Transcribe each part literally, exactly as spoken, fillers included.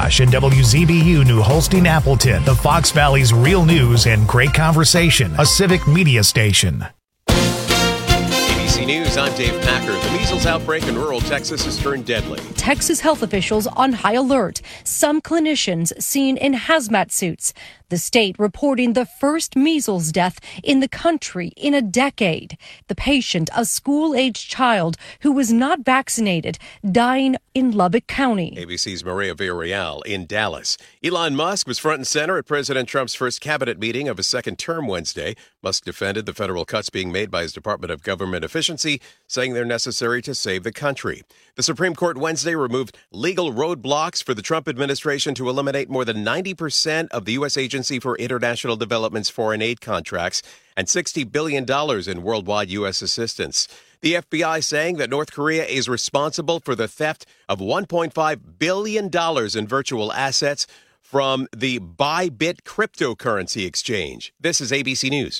Oshkosh and W Z B U New Holstein Appleton, the Fox Valley's real news and great conversation, a civic media station. A B C News, I'm Dave Packer. The measles outbreak in rural Texas has turned deadly. Texas health officials on high alert. Some clinicians seen in hazmat suits. The state reporting the first measles death in the country in a decade. The patient, a school-aged child who was not vaccinated, dying in Lubbock County. A B C's Maria Villarreal in Dallas. Elon Musk was front and center at President Trump's first cabinet meeting of his second term Wednesday. Musk defended the federal cuts being made by his Department of Government Efficiency, saying they're necessary to save the country. The Supreme Court Wednesday removed legal roadblocks for the Trump administration to eliminate more than ninety percent of the U S Agency for International Development's foreign aid contracts and sixty billion dollars in worldwide U S assistance. The F B I saying that North Korea is responsible for the theft of one point five billion dollars in virtual assets from the Bybit cryptocurrency exchange. This is A B C News.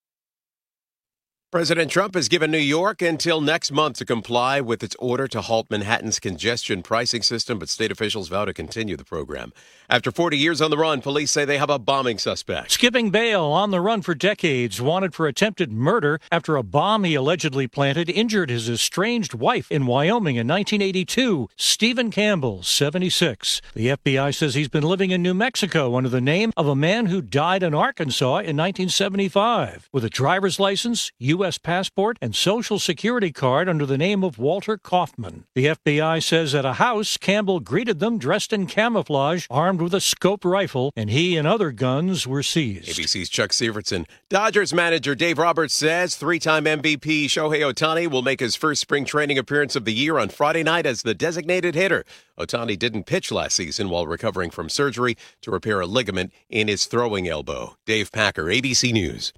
President Trump has given New York until next month to comply with its order to halt Manhattan's congestion pricing system, but state officials vow to continue the program. After forty years on the run, police say they have a bombing suspect. Skipping bail, on the run for decades, wanted for attempted murder after a bomb he allegedly planted injured his estranged wife in Wyoming in nineteen eighty-two. Stephen Campbell, seventy-six. The F B I says he's been living in New Mexico under the name of a man who died in Arkansas in nineteen seventy-five. With a driver's license, U S passport, and social security card under the name of Walter Kaufman. The F B I says at a house, Campbell greeted them dressed in camouflage, armed with a scoped rifle, and he and other guns were seized. A B C's Chuck Severson. Dodgers manager Dave Roberts says three-time M V P Shohei Ohtani will make his first spring training appearance of the year on Friday night as the designated hitter. Ohtani didn't pitch last season while recovering from surgery to repair a ligament in his throwing elbow. Dave Packer, A B C News.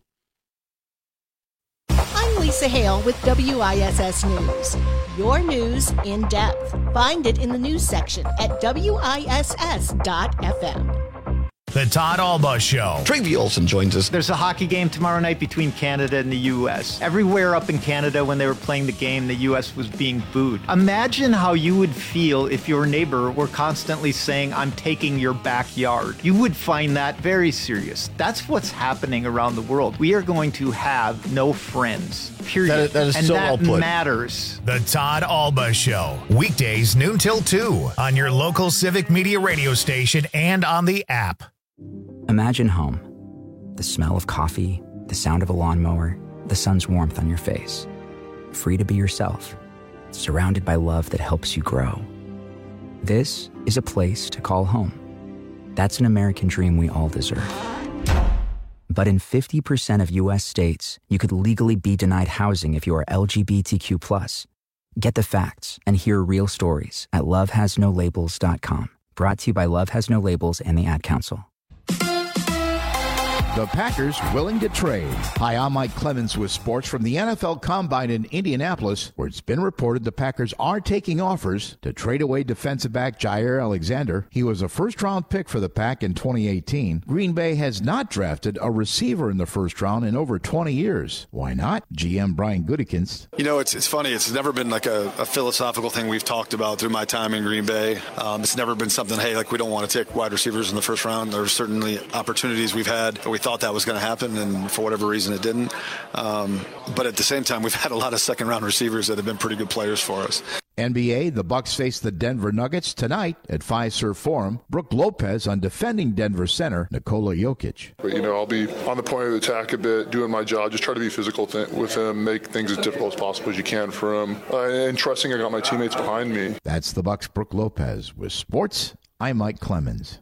I'm Lisa Hale with W I S S News. Your news in depth. Find it in the news section at W I S S dot F M. The Todd Alba Show. Travie Olson joins us. There's a hockey game tomorrow night between Canada and the U S. Everywhere up in Canada when they were playing the game, the U S was being booed. Imagine how you would feel if your neighbor were constantly saying, "I'm taking your backyard." You would find that very serious. That's what's happening around the world. We are going to have no friends. Period. That is, that is and so that well put. matters. The Todd Alba Show. Weekdays noon till two on your local civic media radio station and on the app. Imagine home. The smell of coffee, the sound of a lawnmower, the sun's warmth on your face. Free to be yourself. Surrounded by love that helps you grow. This is a place to call home. That's an American dream we all deserve. But in fifty percent of U S states, you could legally be denied housing if you are L G B T Q plus. Get the facts and hear real stories at love has no labels dot com. Brought to you by Love Has No Labels and the Ad Council. The Packers willing to trade. Hi, I'm Mike Clemens with sports from the N F L Combine in Indianapolis, where it's been reported the Packers are taking offers to trade away defensive back Jair Alexander. He was a first-round pick for the Pack in twenty eighteen. Green Bay has not drafted a receiver in the first round in over twenty years. Why not? G M Brian Gutekunst. You know, it's it's funny. It's never been like a, a philosophical thing we've talked about through my time in Green Bay. Um, it's never been something, hey, like we don't want to take wide receivers in the first round. There's certainly opportunities we've had that we thought that was going to happen, and for whatever reason it didn't. Um, but at the same time, we've had a lot of second-round receivers that have been pretty good players for us. N B A, the Bucks face the Denver Nuggets tonight at Fiserv Forum. Brooke Lopez on defending Denver center Nikola Jokic. But, you know, I'll be on the point of attack a bit, doing my job, just try to be physical th- with him, make things as difficult as possible as you can for him, uh, and trusting I got my teammates behind me. That's the Bucks' Brooke Lopez. With sports, I'm Mike Clemens.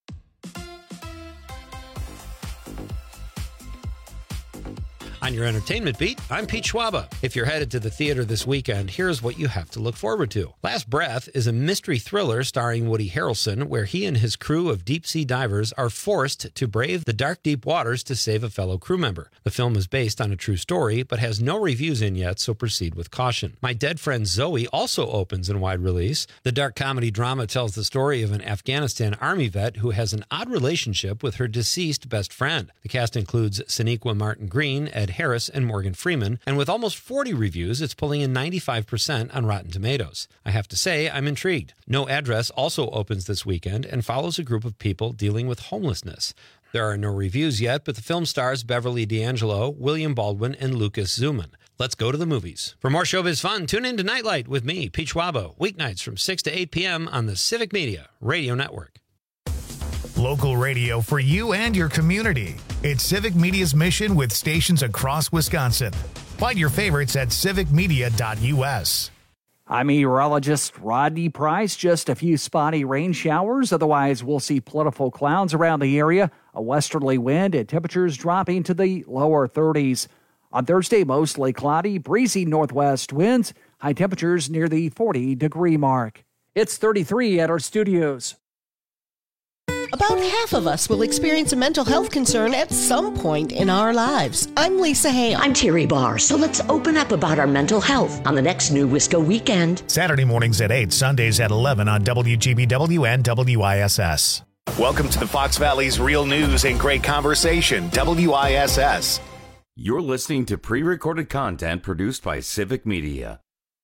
On your entertainment beat, I'm Pete Schwaba. If you're headed to the theater this weekend, here's what you have to look forward to. Last Breath is a mystery thriller starring Woody Harrelson, where he and his crew of deep-sea divers are forced to brave the dark, deep waters to save a fellow crew member. The film is based on a true story, but has no reviews in yet, so proceed with caution. My Dead Friend Zoe also opens in wide release. The dark comedy drama tells the story of an Afghanistan Army vet who has an odd relationship with her deceased best friend. The cast includes Sonequa Martin Green, Ed Harris and Morgan Freeman, and with almost forty reviews, it's pulling in ninety-five percent on Rotten Tomatoes. I have to say, I'm intrigued. No Address also opens this weekend and follows a group of people dealing with homelessness. There are no reviews yet, but the film stars Beverly D'Angelo, William Baldwin, and Lucas Zuman. Let's go to the movies. For more showbiz fun, tune in to Nightlight with me, Pete Schwabo, weeknights from six to eight p.m. on the Civic Media Radio Network. Local radio for you and your community. It's Civic Media's mission with stations across Wisconsin. Find your favorites at civic media dot u s. I'm meteorologist Rodney Price. Just a few spotty rain showers. Otherwise, we'll see plentiful clouds around the area, a westerly wind, and temperatures dropping to the lower thirties. On Thursday, mostly cloudy, breezy northwest winds, high temperatures near the forty-degree mark. It's thirty-three at our studios. About half of us will experience a mental health concern at some point in our lives. I'm Lisa Hale. I'm Terry Barr. So let's open up about our mental health on the next New Wisco Weekend. Saturday mornings at eight, Sundays at eleven on W G B W and W I S S. Welcome to the Fox Valley's Real News and Great Conversation, W I S S. You're listening to pre-recorded content produced by Civic Media.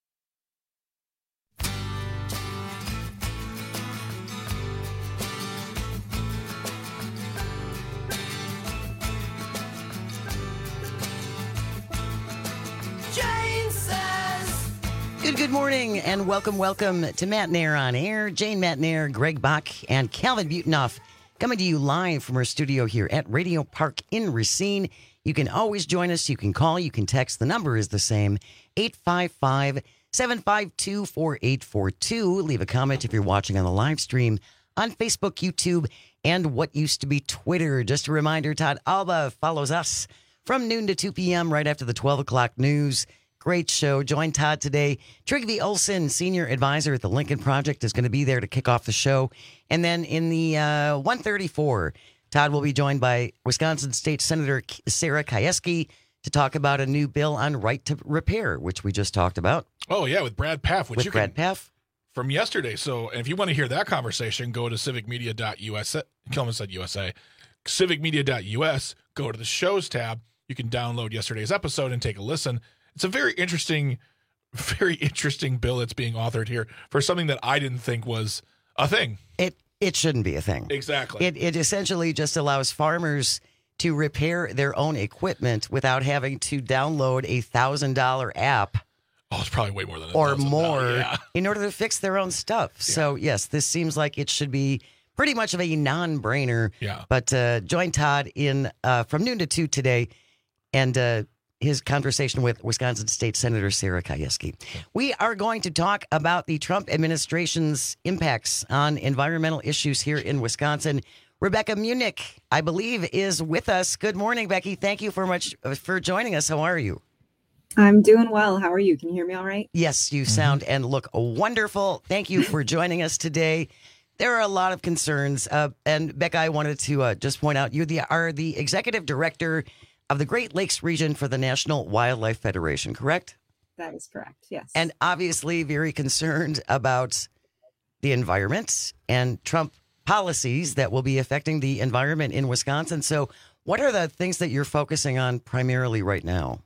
Good, good morning, and welcome, welcome to Matt Nair on Air. Jane Matt Nair, Greg Bach, and Calvin Butonoff coming to you live from our studio here at Radio Park in Racine. You can always join us. You can call. You can text. The number is the same, eight five five, seven five two, four eight four two. Leave a comment if you're watching on the live stream on Facebook, YouTube, and what used to be Twitter. Just a reminder, Todd Alba follows us from noon to two p.m. right after the twelve o'clock news. Great show. Join Todd today. Trygve Olsen, senior advisor at the Lincoln Project, is going to be there to kick off the show. And then in the uh, one thirty-four, Todd will be joined by Wisconsin State Senator Sarah Kieski to talk about a new bill on right to repair, which we just talked about. Oh, yeah, with Brad Paff. Which with you Brad can, Paff. From yesterday. So if you want to hear that conversation, go to civic media dot u s. Kelman said U S A. civic media dot u s. Go to the shows tab. You can download yesterday's episode and take a listen. It's a very interesting, very interesting bill that's being authored here for something that I didn't think was a thing. It it shouldn't be a thing. Exactly. It it essentially just allows farmers to repair their own equipment without having to download a thousand dollar app. Oh, it's probably way more than a or more yeah. in order to fix their own stuff. Yeah. So yes, this seems like it should be pretty much of a non-brainer. Yeah. But uh, join Todd in uh, from noon to two today, and. Uh, his conversation with Wisconsin State Senator Sarah Kieski. We are going to talk about the Trump administration's impacts on environmental issues here in Wisconsin. Rebecca Munich, I believe, is with us. Good morning, Becky. Thank you for much for joining us. How are you? I'm doing well. How are you? Can you hear me all right? Yes, you sound and look wonderful. Thank you for joining us today. There are a lot of concerns. Uh, and Becca, I wanted to uh, just point out, you the, are the executive director of the Great Lakes region for the National Wildlife Federation, correct? That is correct, yes. And obviously very concerned about the environment and Trump policies that will be affecting the environment in Wisconsin. So what are the things that you're focusing on primarily right now?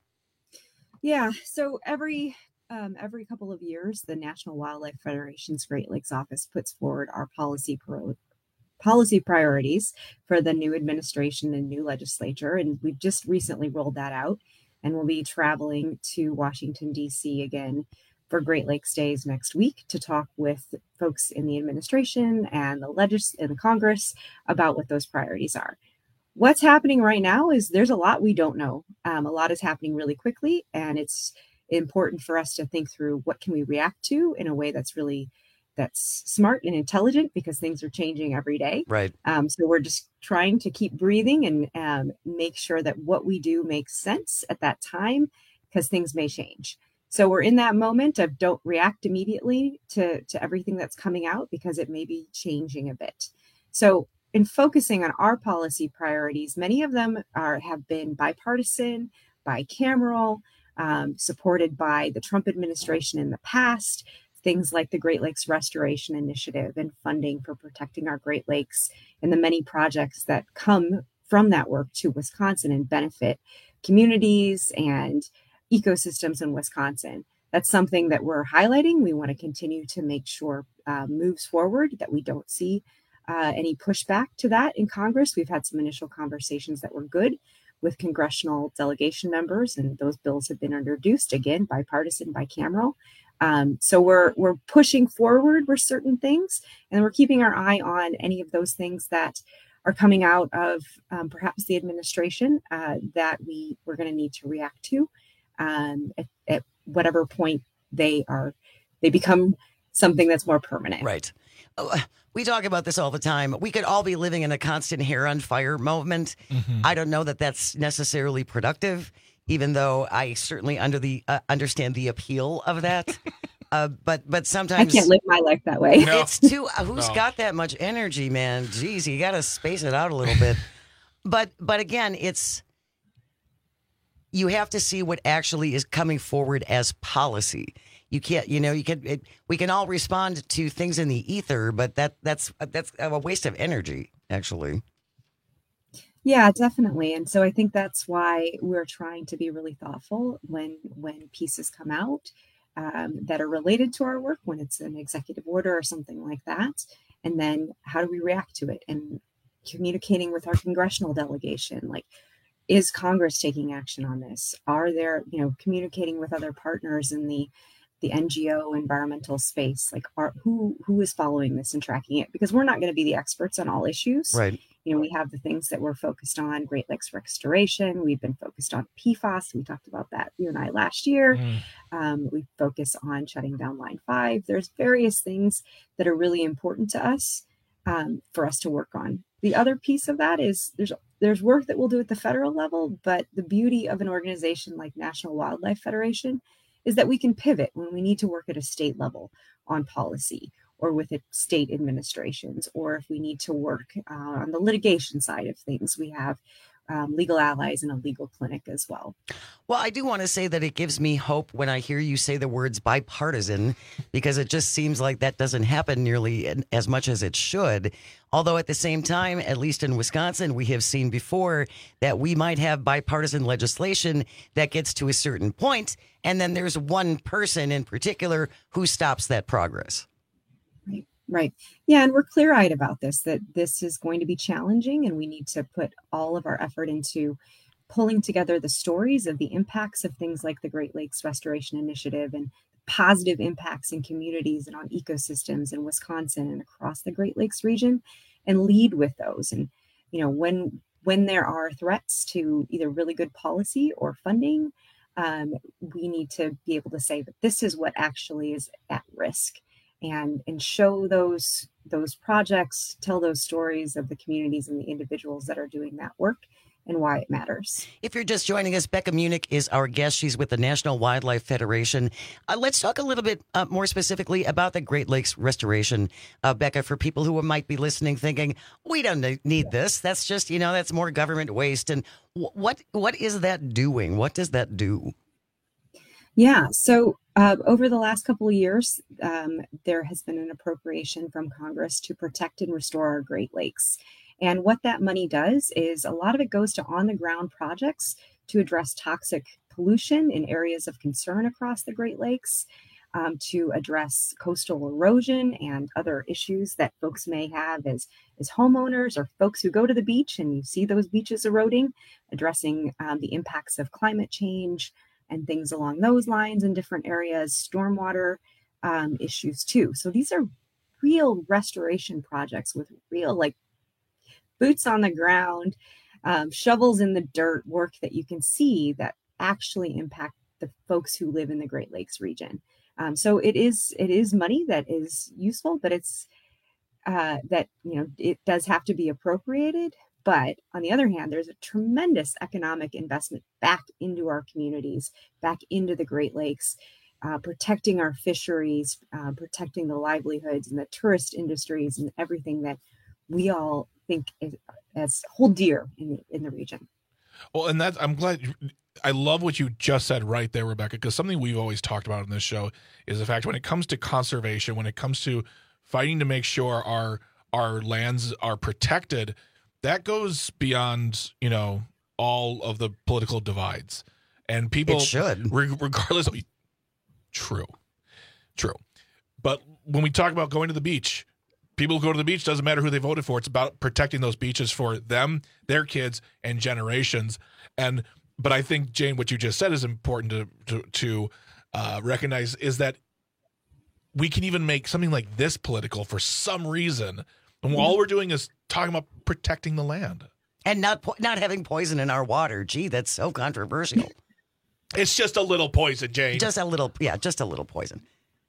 Yeah, so every um, every couple of years, the National Wildlife Federation's Great Lakes office puts forward our policy pro- policy priorities for the new administration and new legislature. And we've just recently rolled that out, and we'll be traveling to Washington, D C again for Great Lakes Days next week to talk with folks in the administration and the legis and the Congress about what those priorities are. What's happening right now is there's a lot we don't know. Um, a lot is happening really quickly, and it's important for us to think through what can we react to in a way that's really that's smart and intelligent, because things are changing every day. Right. Um, so we're just trying to keep breathing and um, make sure that what we do makes sense at that time, because things may change. So we're in that moment of don't react immediately to, to everything that's coming out, because it may be changing a bit. So in focusing on our policy priorities, many of them are have been bipartisan, bicameral, um, supported by the Trump administration in the past. Things like the Great Lakes Restoration Initiative and funding for protecting our Great Lakes, and the many projects that come from that work to Wisconsin and benefit communities and ecosystems in Wisconsin. That's something that we're highlighting. We want to continue to make sure uh, moves forward, that we don't see uh, any pushback to that in Congress. We've had some initial conversations that were good with congressional delegation members, and those bills have been introduced, again, bipartisan, bicameral. Um, so we're we're pushing forward with certain things, and we're keeping our eye on any of those things that are coming out of um, perhaps the administration uh, that we we're going to need to react to um, at, at whatever point they are they become something that's more permanent. Right. Oh, we talk about this all the time. We could all be living in a constant hair on fire moment. Mm-hmm. I don't know that that's necessarily productive, even though I certainly under the uh, understand the appeal of that. uh, but but sometimes I can't live my life that way. No. It's too. Uh, who's No. got that much energy, man? Jeez, you got to space it out a little bit. but but again, it's you have to see what actually is coming forward as policy. You can't, you know, you can. It, we can all respond to things in the ether, but that that's that's a waste of energy, actually. Yeah, definitely. And so I think that's why we're trying to be really thoughtful when when pieces come out um, that are related to our work, when it's an executive order or something like that. And then how do we react to it? And communicating with our congressional delegation, like, is Congress taking action on this? Are there, you know, communicating with other partners in the the N G O environmental space, like are, who who is following this and tracking it? Because we're not going to be the experts on all issues. Right. You know, we have the things that we're focused on, Great Lakes restoration. We've been focused on P FAS. We talked about that, you and I, last year. Mm. Um, we focus on shutting down Line five. There's various things that are really important to us um, for us to work on. The other piece of that is there's there's work that we'll do at the federal level, but the beauty of an organization like National Wildlife Federation is that we can pivot when we need to work at a state level on policy or with state administrations, or if we need to work uh, on the litigation side of things. We have um, legal allies and a legal clinic as well. Well, I do want to say that it gives me hope when I hear you say the words bipartisan, because it just seems like that doesn't happen nearly as much as it should. Although at the same time, at least in Wisconsin, we have seen before that we might have bipartisan legislation that gets to a certain point, and then there's one person in particular who stops that progress. Right. Right. Yeah. And we're clear eyed about this, that this is going to be challenging, and we need to put all of our effort into pulling together the stories of the impacts of things like the Great Lakes Restoration Initiative and positive impacts in communities and on ecosystems in Wisconsin and across the Great Lakes region, and lead with those. And, you know, when when there are threats to either really good policy or funding, um, we need to be able to say that this is what actually is at risk. And, and show those those projects, tell those stories of the communities and the individuals that are doing that work and why it matters. If you're just joining us, Becca Munich is our guest. She's with the National Wildlife Federation. Uh, let's talk a little bit uh, more specifically about the Great Lakes restoration, uh, Becca, for people who might be listening thinking, we don't need this. That's just, you know, that's more government waste. And w- what what is that doing? What does that do? Yeah, so uh, over the last couple of years, um, there has been an appropriation from Congress to protect and restore our Great Lakes. And what that money does is a lot of it goes to on-the-ground projects to address toxic pollution in areas of concern across the Great Lakes, um, to address coastal erosion and other issues that folks may have as, as homeowners or folks who go to the beach and you see those beaches eroding, addressing um, the impacts of climate change and things along those lines in different areas, stormwater um, issues too. So these are real restoration projects with real, like, boots on the ground, um, shovels in the dirt work that you can see that actually impact the folks who live in the Great Lakes region. Um, so it is it is money that is useful, but it's uh, that, you know, it does have to be appropriated. But on the other hand, there's a tremendous economic investment back into our communities, back into the Great Lakes, uh, protecting our fisheries, uh, protecting the livelihoods and the tourist industries and everything that we all think is, as hold dear in the, in the region. Well, and that's, I'm glad, you, I love what you just said right there, Rebecca, because something we've always talked about in this show is the fact when it comes to conservation, when it comes to fighting to make sure our our lands are protected, that goes beyond, you know, all of the political divides. And people It should. re- regardless of true. True. But when we talk about going to the beach, people who go to the beach, doesn't matter who they voted for. It's about protecting those beaches for them, their kids, and generations. And but I think, Jane, what you just said is important to to, to uh, recognize is that we can even make something like this political for some reason. And all we're doing is talking about protecting the land. And not po- not having poison in our water. Gee, that's so controversial. It's just a little poison, Jane. Just a little, yeah, just a little poison.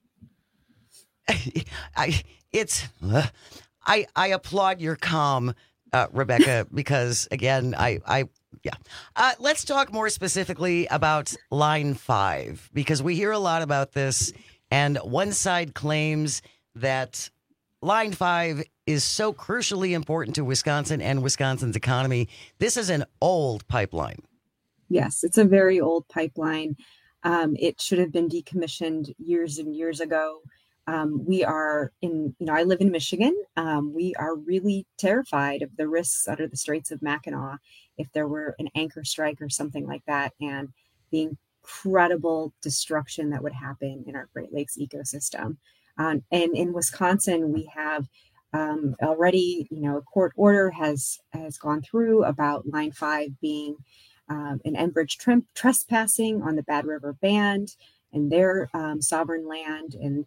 I it's uh, I I applaud your calm, uh, Rebecca, because again, I I yeah. Uh, let's talk more specifically about Line Five, because we hear a lot about this, and one side claims that Line Five is so crucially important to Wisconsin and Wisconsin's economy. This is an old pipeline. Yes, it's a very old pipeline. Um, it should have been decommissioned years and years ago. Um, we are in, you know, I live in Michigan. Um, we are really terrified of the risks under the Straits of Mackinac if there were an anchor strike or something like that, and the incredible destruction that would happen in our Great Lakes ecosystem. Um, and in Wisconsin, we have um, already, you know, a court order has has gone through about Line Five being um, an Enbridge tre- trespassing on the Bad River Band and their um, sovereign land. And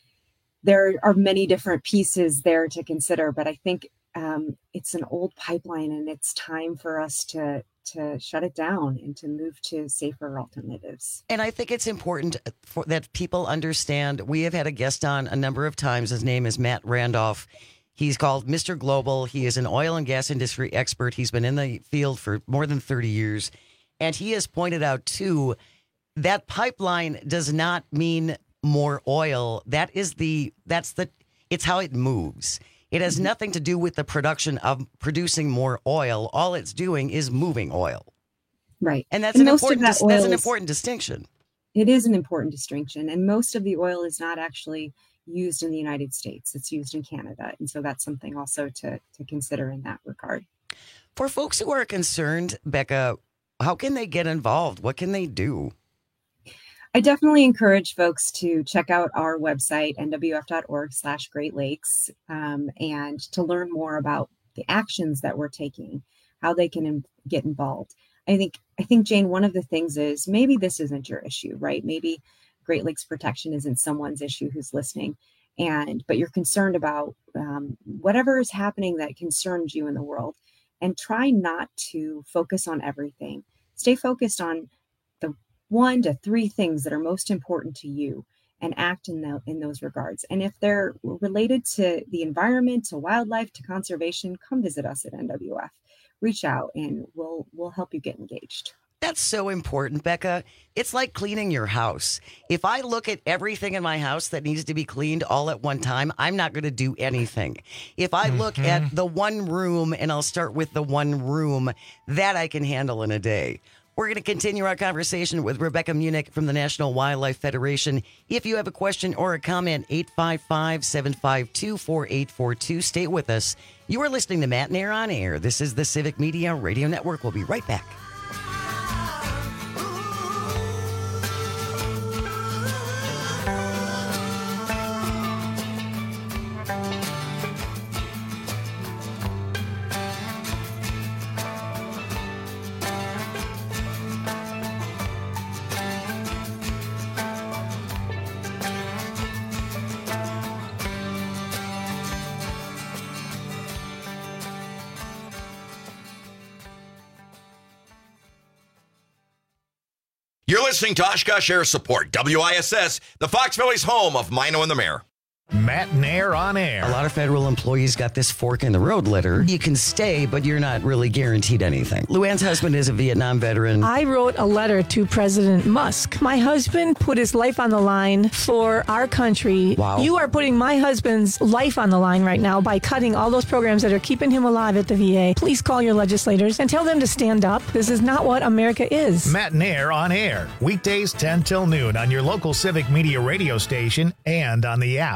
there are many different pieces there to consider, but I think um, it's an old pipeline, and it's time for us to to shut it down and to move to safer alternatives. And I think it's important for, that people understand. We have had a guest on a number of times. His name is Matt Randolph. He's called Mister Global. He is an oil and gas industry expert. He's been in the field for more than thirty years. And he has pointed out, too, that pipeline does not mean more oil. That is the, that's the, it's how it moves. It has nothing to do with the production of producing more oil. All it's doing is moving oil. Right. And that's, and an, most important, of that dis- oil that's an is, important distinction. It is an important distinction. And most of the oil is not actually used in the United States. It's used in Canada. And so that's something also to, to consider in that regard. For folks who are concerned, Becca, how can they get involved? What can they do? I definitely encourage folks to check out our website, N W F dot org slash Great Lakes, um, and to learn more about the actions that we're taking, how they can in- get involved. I think, I think, Jane, one of the things is maybe this isn't your issue, right? Maybe Great Lakes protection isn't someone's issue who's listening, and but you're concerned about um, whatever is happening that concerns you in the world, and try not to focus on everything. Stay focused on the one to three things that are most important to you, and act in, the, in those regards. And if they're related to the environment, to wildlife, to conservation, come visit us at N W F. Reach out and we'll we'll help you get engaged. That's so important, Becca. It's like cleaning your house. If I look at everything in my house that needs to be cleaned all at one time, I'm not going to do anything. If I look mm-hmm. at the one room, and I'll start with the one room, that I can handle in a day. We're going to continue our conversation with Rebecca Munich from the National Wildlife Federation. If you have a question or a comment, eight five five, seven five two, four eight four two. Stay with us. You are listening to Matt and Air on Air. This is the Civic Media Radio Network. We'll be right back. You're listening to Oshkosh Air Support, W I S S, the Fox Valley's home of Mino and the Mayor. Matt and Air on Air. A lot of federal employees got this fork in the road letter. You can stay, but you're not really guaranteed anything. Luann's husband is a Vietnam veteran. I wrote a letter to President Musk. My husband put his life on the line for our country. Wow. You are putting my husband's life on the line right now by cutting all those programs that are keeping him alive at the V A. Please call your legislators and tell them to stand up. This is not what America is. Matt and Air on Air. Weekdays ten till noon on your local Civic Media radio station and on the app.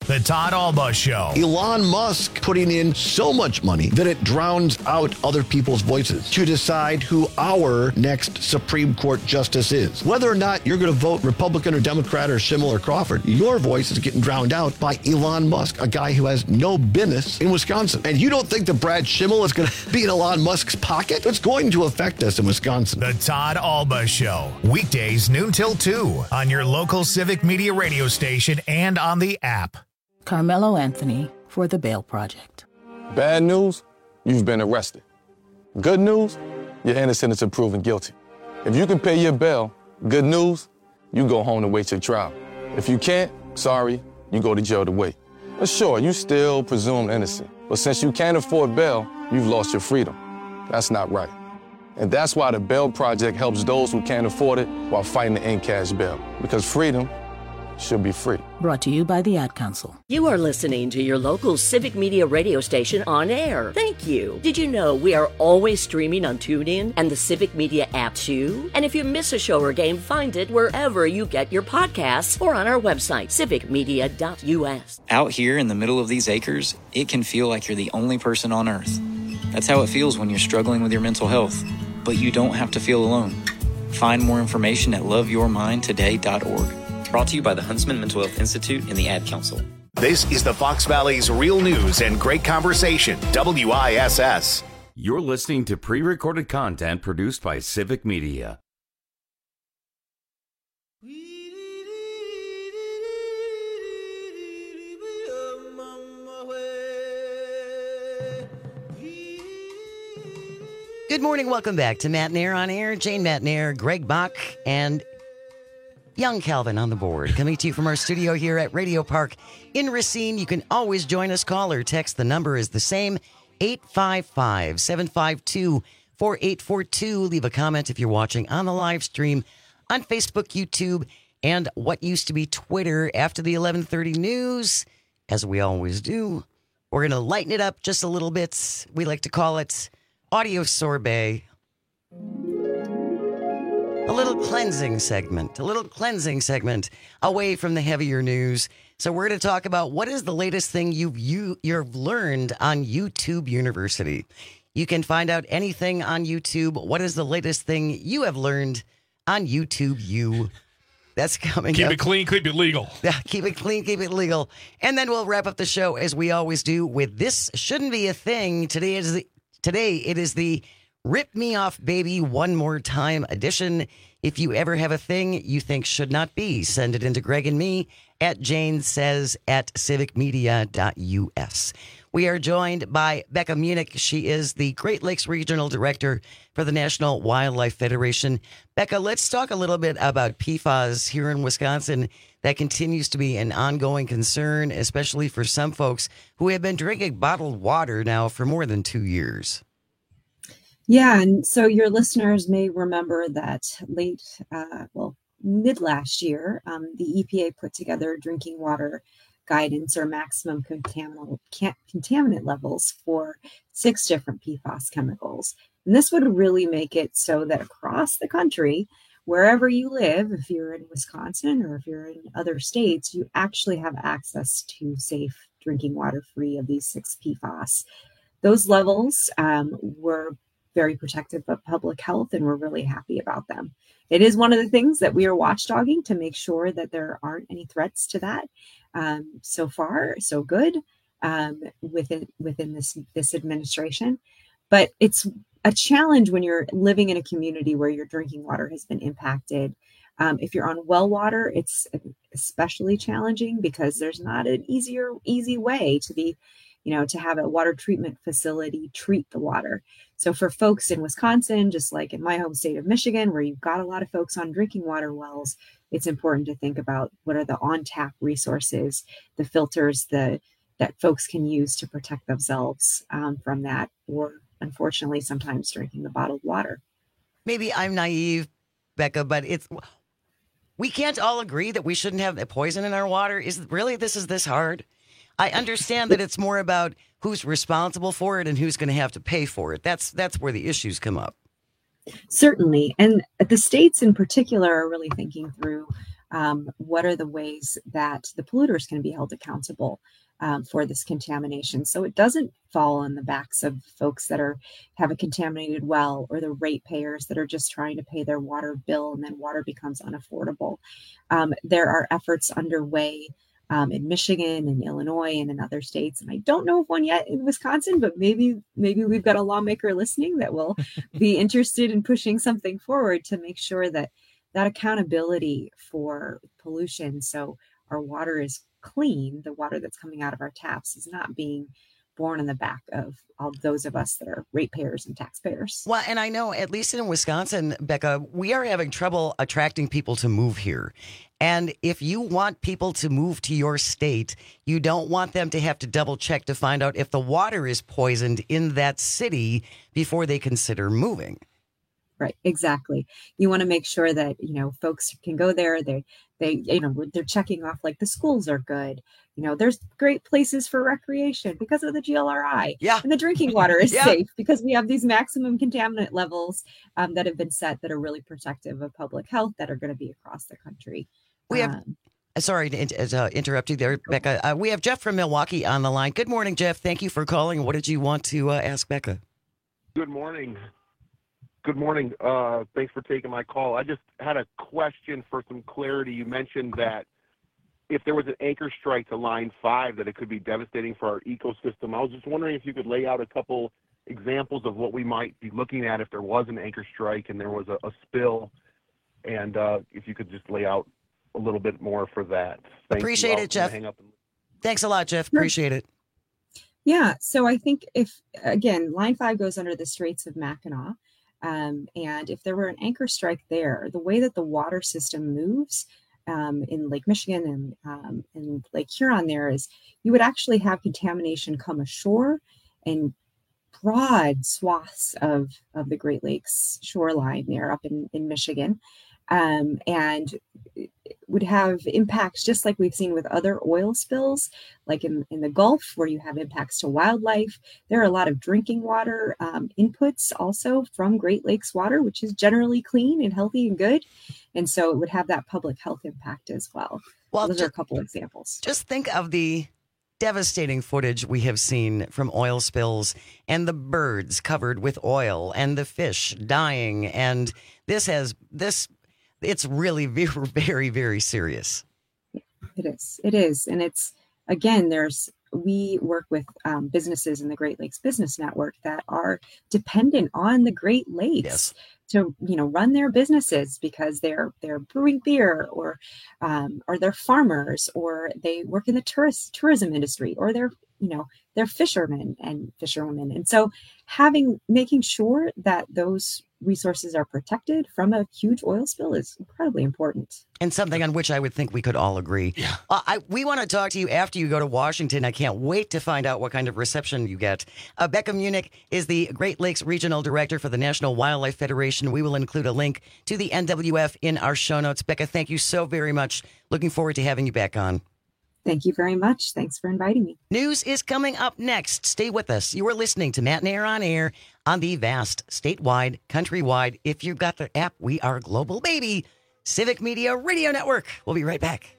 The Todd Alba Show. Elon Musk putting in so much money that it drowns out other people's voices to decide who our next Supreme Court justice is. Whether or not you're going to vote Republican or Democrat or Schimmel or Crawford, your voice is getting drowned out by Elon Musk, a guy who has no business in Wisconsin. And you don't think that Brad Schimmel is going to be in Elon Musk's pocket? It's going to affect us in Wisconsin. The Todd Alba Show. Weekdays noon till two on your local Civic Media radio station and on the app. Carmelo Anthony for the Bail Project. Bad news, you've been arrested. Good news, you're innocent until proven guilty. If you can pay your bail, good news, you go home to wait your trial. If you can't, sorry, you go to jail to wait. But sure, you still presumed innocent. But since you can't afford bail, you've lost your freedom. That's not right. And that's why the Bail Project helps those who can't afford it while fighting to end cash bail. Because freedom should be free. Brought to you by the Ad Council. You are listening to your local Civic Media radio station on air. Thank you. Did you know we are always streaming on TuneIn and the Civic Media app too? And if you miss a show or game, find it wherever you get your podcasts or on our website, civic media dot u s. Out here in the middle of these acres, it can feel like you're the only person on earth. That's how it feels when you're struggling with your mental health. But you don't have to feel alone. Find more information at love your mind today dot org. Brought to you by the Huntsman Mental Health Institute and the Ad Council. This is the Fox Valley's real news and great conversation, W I S S. You're listening to pre-recorded content produced by Civic Media. Good morning. Welcome back to Matt Nair on Air. Jane Matt Nair, Greg Bach, and young Calvin on the board. Coming to you from our studio here at Radio Park in Racine. You can always join us. Call or text. The number is the same, eight five five, seven five two, four eight four two. Leave a comment if you're watching on the live stream on Facebook, YouTube, and what used to be Twitter. After the eleven thirty news, as we always do, we're going to lighten it up just a little bit. We like to call it Audio Sorbet. A little cleansing segment, a little cleansing segment away from the heavier news. So we're going to talk about what is the latest thing you've, you, you've learned on YouTube University. You can find out anything on YouTube. What is the latest thing you have learned on YouTube U? That's coming keep up. Keep it clean, keep it legal. Yeah, keep it clean, keep it legal. And then we'll wrap up the show as we always do with This Shouldn't Be a Thing. Today is the, today it is the Rip Me Off Baby One More Time edition. If you ever have a thing you think should not be, send it into Greg and me at Jane Says at civic media dot u s. We are joined by Becca Munich. She is the Great Lakes Regional Director for the National Wildlife Federation. Becca, let's talk a little bit about P F A S here in Wisconsin. That continues to be an ongoing concern, especially for some folks who have been drinking bottled water now for more than two years. Yeah, and so your listeners may remember that late, uh, well, mid last year, um, the E P A put together drinking water guidance or maximum contaminant, contaminant levels for six different P F A S chemicals. And this would really make it so that across the country, wherever you live, if you're in Wisconsin or if you're in other states, you actually have access to safe drinking water free of these six P F A S. Those levels um, were very protective of public health, and we're really happy about them. It is one of the things that we are watchdogging to make sure that there aren't any threats to that. Um, so far, so good um, within within this this administration, but it's a challenge when you're living in a community where your drinking water has been impacted. Um, if you're on well water, it's especially challenging because there's not an easier easy way to be, you know, to have a water treatment facility treat the water. So for folks in Wisconsin, just like in my home state of Michigan, where you've got a lot of folks on drinking water wells, it's important to think about what are the on-tap resources, the filters the, that folks can use to protect themselves um, from that, or unfortunately, sometimes drinking the bottled water. Maybe I'm naive, Becca, but it's we can't all agree that we shouldn't have poison in our water. Is really this is this hard? I understand that it's more about who's responsible for it and who's going to have to pay for it. That's that's where the issues come up. Certainly. And the states in particular are really thinking through um, what are the ways that the polluters can be held accountable um, for this contamination, so it doesn't fall on the backs of folks that are have a contaminated well, or the ratepayers that are just trying to pay their water bill and then water becomes unaffordable. Um, there are efforts underway um, in Michigan and Illinois and in other states, and I don't know of one yet in Wisconsin, but maybe maybe we've got a lawmaker listening that will be interested in pushing something forward to make sure that that accountability for pollution, so our water is clean, the water that's coming out of our taps is not being borne on the back of all those of us that are ratepayers and taxpayers. Well, and I know, at least in Wisconsin, Becca, we are having trouble attracting people to move here. And if you want people to move to your state, you don't want them to have to double check to find out if the water is poisoned in that city before they consider moving. Right, exactly. You want to make sure that, you know, folks can go there. They, they, you know, they're checking off like the schools are good. You know, there's great places for recreation because of the G L R I. Yeah. And the drinking water is Yeah. safe because we have these maximum contaminant levels um, that have been set that are really protective of public health that are going to be across the country. We have, Um, sorry to in- uh, interrupt you there, Becca. Uh, we have Jeff from Milwaukee on the line. Good morning, Jeff. Thank you for calling. What did you want to uh, ask Becca? Good morning. Good morning. Uh, thanks for taking my call. I just had a question for some clarity. You mentioned that if there was an anchor strike to Line five, that it could be devastating for our ecosystem. I was just wondering if you could lay out a couple examples of what we might be looking at if there was an anchor strike and there was a, a spill, and uh, if you could just lay out a little bit more for that. Thank Appreciate you. it, Jeff. Hang up and- Thanks a lot, Jeff. Appreciate it. Yeah. So I think if, again, Line five goes under the Straits of Mackinac. Um, and if there were an anchor strike there, the way that the water system moves um, in Lake Michigan and um, in Lake Huron there is you would actually have contamination come ashore and broad swaths of, of the Great Lakes shoreline there up in, in Michigan. Um, and would have impacts just like we've seen with other oil spills, like in, in the Gulf, where you have impacts to wildlife. There are a lot of drinking water um, inputs also from Great Lakes water, which is generally clean and healthy and good. And so it would have that public health impact as well. Well, those ju- are a couple examples. Just think of the devastating footage we have seen from oil spills and the birds covered with oil and the fish dying. And this has this. It's really very, very, very serious. It is. It is. And it's, again, there's, we work with um, businesses in the Great Lakes Business Network that are dependent on the Great Lakes Yes. to, you know, run their businesses because they're, they're brewing beer or, um, or they're farmers or they work in the tourist tourism industry or they're, you know, they're fishermen and fisherwomen. And so having, making sure that those resources are protected from a huge oil spill is incredibly important. And something on which I would think we could all agree. Yeah. Uh, I, we want to talk to you after you go to Washington. I can't wait to find out what kind of reception you get. Uh, Becca Munich is the Great Lakes Regional Director for the National Wildlife Federation. We will include a link to the N W F in our show notes. Becca, thank you so very much. Looking forward to having you back on. Thank you very much. Thanks for inviting me. News is coming up next. Stay with us. You are listening to Matt and Air on Air on the vast, statewide, countrywide. If you've got the app, we are global, baby. Civic Media Radio Network. We'll be right back.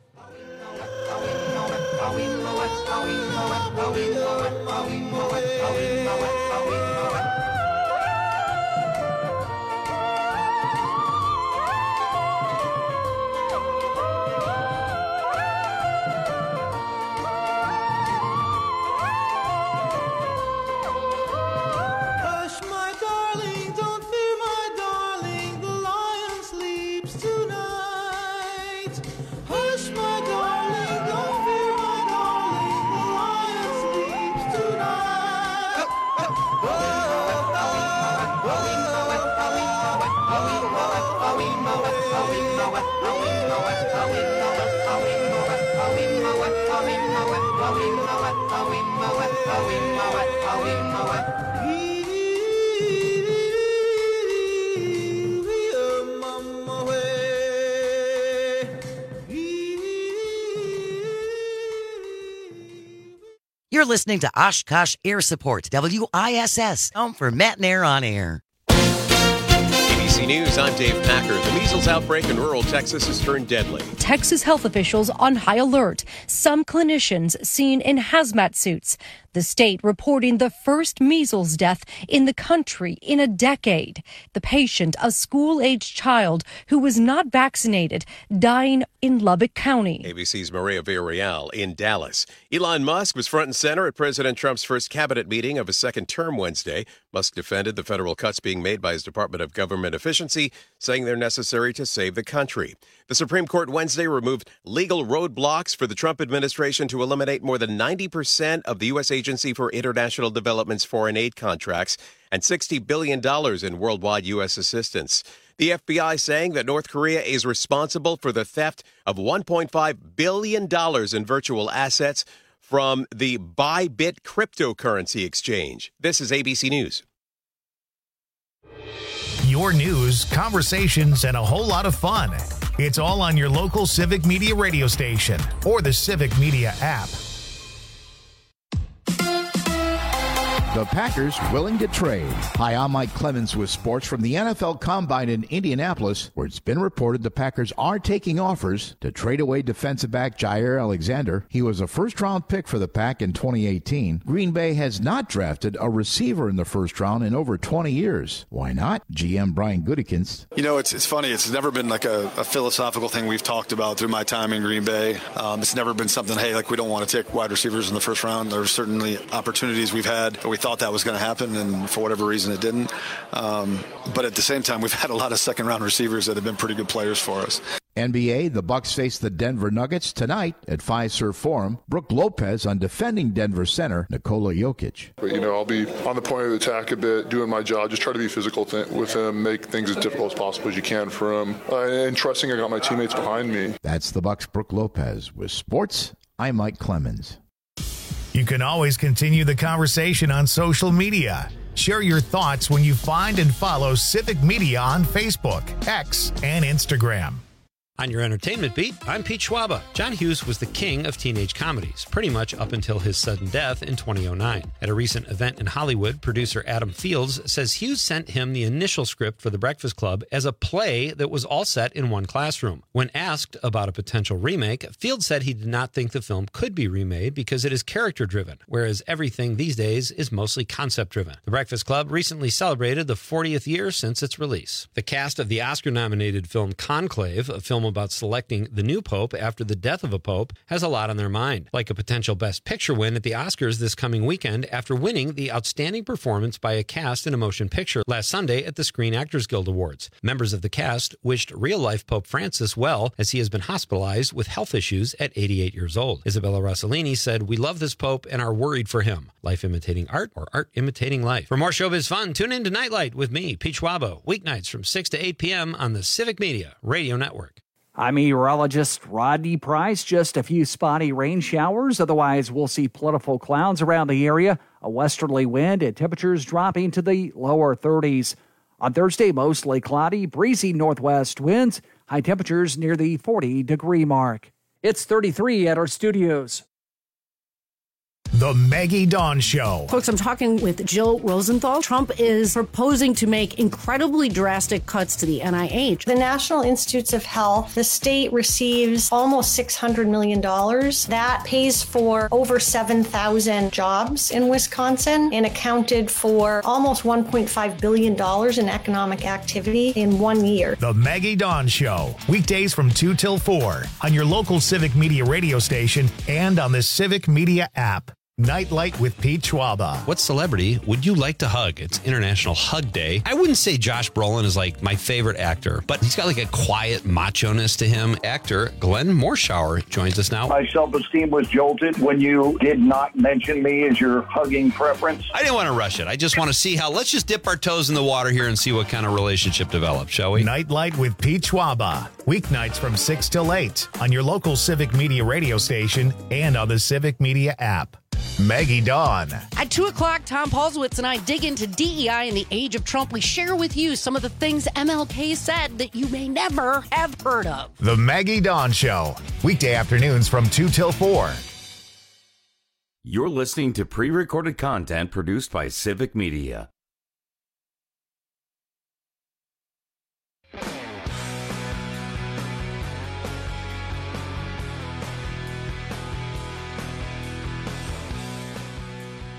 Hush, my darling, don't fear, my darling, the lion sleeps tonight. Hush, my darling, don't fear, my darling, the lion sleeps tonight. You're listening to Oshkosh Air Support, W I S S, home for Matt and Air on Air. Give me C News, I'm Dave Packer. The measles outbreak in rural Texas has turned deadly. Texas health officials on high alert. Some clinicians seen in hazmat suits. The state reporting the first measles death in the country in a decade. The patient, a school-aged child who was not vaccinated, dying in Lubbock County. A B C's Maria Villarreal in Dallas. Elon Musk was front and center at President Trump's first cabinet meeting of his second term Wednesday. Musk defended the federal cuts being made by his Department of Government Efficiency, saying they're necessary to save the country. The Supreme Court Wednesday removed legal roadblocks for the Trump administration to eliminate more than ninety percent of the U S Agency for International Development's foreign aid contracts and sixty billion dollars in worldwide U S assistance. The F B I saying that North Korea is responsible for the theft of one point five billion dollars in virtual assets from the Bybit cryptocurrency exchange. This is A B C News. Your news, conversations, and a whole lot of fun. It's all on your local Civic Media radio station or the Civic Media app. The Packers willing to trade. Hi, I'm Mike Clemens with sports from the N F L Combine in Indianapolis, where it's been reported the Packers are taking offers to trade away defensive back Jair Alexander. He was a first-round pick for the Pack in twenty eighteen. Green Bay has not drafted a receiver in the first round in over twenty years. Why not? G M Brian Gutekunst. You know, it's it's funny. It's never been like a, a philosophical thing we've talked about through my time in Green Bay. Um, it's never been something, hey, like we don't want to take wide receivers in the first round. There's certainly opportunities we've had that we thought that was going to happen, and for whatever reason it didn't. Um, but at the same time, we've had a lot of second-round receivers that have been pretty good players for us. N B A, the Bucks face the Denver Nuggets tonight at Fiserv Forum. Brooke Lopez on defending Denver center Nikola Jokic. But, you know, I'll be on the point of the attack a bit, doing my job, just try to be physical th- with him, make things as difficult as possible as you can for him, uh, and trusting I got my teammates behind me. That's the Bucks' Brooke Lopez. With sports, I'm Mike Clemens. You can always continue the conversation on social media. Share your thoughts when you find and follow Civic Media on Facebook, X, and Instagram. On your entertainment beat, I'm Pete Schwaba. John Hughes was the king of teenage comedies, pretty much up until his sudden death in two thousand nine. At a recent event in Hollywood, producer Adam Fields says Hughes sent him the initial script for The Breakfast Club as a play that was all set in one classroom. When asked about a potential remake, Fields said he did not think the film could be remade because it is character-driven, whereas everything these days is mostly concept-driven. The Breakfast Club recently celebrated the fortieth year since its release. The cast of the Oscar-nominated film Conclave, a film about selecting the new pope after the death of a pope, has a lot on their mind, like a potential Best Picture win at the Oscars this coming weekend after winning the Outstanding Performance by a Cast in a Motion Picture last Sunday at the Screen Actors Guild Awards. Members of the cast wished real-life Pope Francis well, as he has been hospitalized with health issues at eighty-eight years old. Isabella Rossellini said, "We love this pope and are worried for him. Life imitating art or art imitating life." For more showbiz fun, tune in to Nightlight with me, Pete Schwabo, weeknights from six to eight p.m. on the Civic Media Radio Network. I'm meteorologist Rodney Price. Just a few spotty rain showers. Otherwise, we'll see plentiful clouds around the area, a westerly wind, and temperatures dropping to the lower thirties. On Thursday, mostly cloudy, breezy northwest winds, high temperatures near the forty-degree mark. It's thirty-three at our studios. The Maggie Dawn Show. Folks, I'm talking with Jill Rosenthal. Trump is proposing to make incredibly drastic cuts to the N I H. The National Institutes of Health, the state receives almost six hundred million dollars. That pays for over seven thousand jobs in Wisconsin and accounted for almost one point five billion dollars in economic activity in one year. The Maggie Dawn Show. Weekdays from two till four on your local Civic Media radio station and on the Civic Media app. Nightlight with Pete Schwaba. What celebrity would you like to hug? It's International Hug Day. I wouldn't say Josh Brolin is like my favorite actor, but he's got like a quiet macho-ness to him. Actor Glenn Morshower joins us now. My self-esteem was jolted when you did not mention me as your hugging preference. I didn't want to rush it. I just want to see how, let's just dip our toes in the water here and see what kind of relationship develops, shall we? Nightlight with Pete Schwaba. Weeknights from six till eight on your local Civic Media radio station and on the Civic Media app. Maggie Dawn. At two o'clock, Tom Paulswitz and I dig into D E I in the age of Trump. We share with you some of the things M L K said that you may never have heard of. The Maggie Dawn Show. Weekday afternoons from two till four. You're listening to pre-recorded content produced by Civic Media.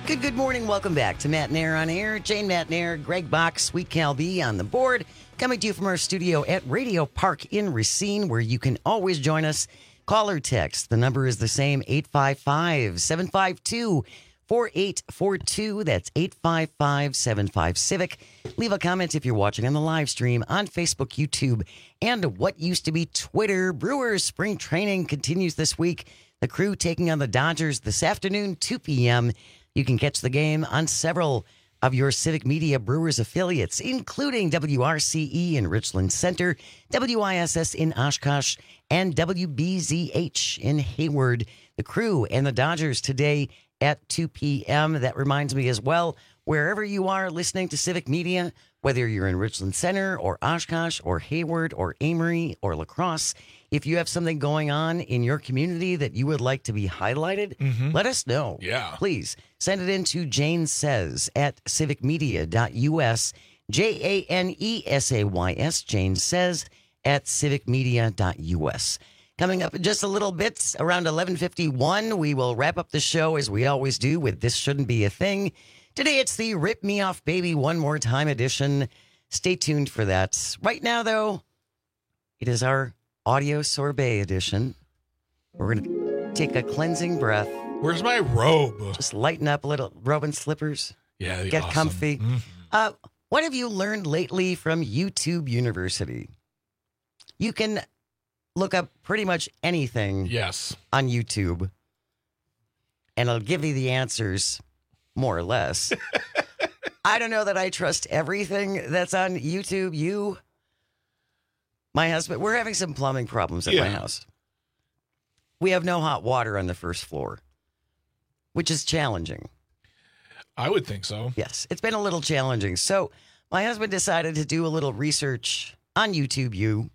Good, good morning. Welcome back to Matt Nair on Air. Jane Matt Nair, Greg Bach, Sweet Cal B on the board. Coming to you from our studio at Radio Park in Racine, where you can always join us. Call or text. The number is the same, eight five five, seven five two, four eight four two. That's eight five five, seven five, Civic. Leave a comment if you're watching on the live stream on Facebook, YouTube, and what used to be Twitter. Brewers spring training continues this week. The Crew taking on the Dodgers this afternoon, two p.m. You can catch the game on several of your Civic Media Brewers affiliates, including W R C E in Richland Center, W I S S in Oshkosh, and W B Z H in Hayward. The Crew and the Dodgers today at two p.m. That reminds me as well, wherever you are listening to Civic Media, whether you're in Richland Center or Oshkosh or Hayward or Amory or La Crosse, if you have something going on in your community that you would like to be highlighted, Mhm. let us know. Yeah. Please send it in to Jane Says at civic media dot U S. J A N E S A Y S, Jane Says at civic media dot U S. Coming up in just a little bit, around eleven fifty-one, we will wrap up the show as we always do with This Shouldn't Be a Thing. Today it's the Rip Me Off Baby One More Time edition. Stay tuned for that. Right now, though, it is our audio sorbet edition. We're going to take a cleansing breath. Where's my robe? Just lighten up a little. Robe and slippers. Yeah, Get awesome. comfy. Mhm. Uh, what have you learned lately from YouTube University? You can look up pretty much anything Yes. on YouTube, and I'll give you the answers, more or less. I don't know that I trust everything that's on YouTube. You, my husband, we're having some plumbing problems at my Yeah. house. We have no hot water on the first floor, which is challenging. I would think so. Yes, it's been a little challenging. So my husband decided to do a little research on YouTube U,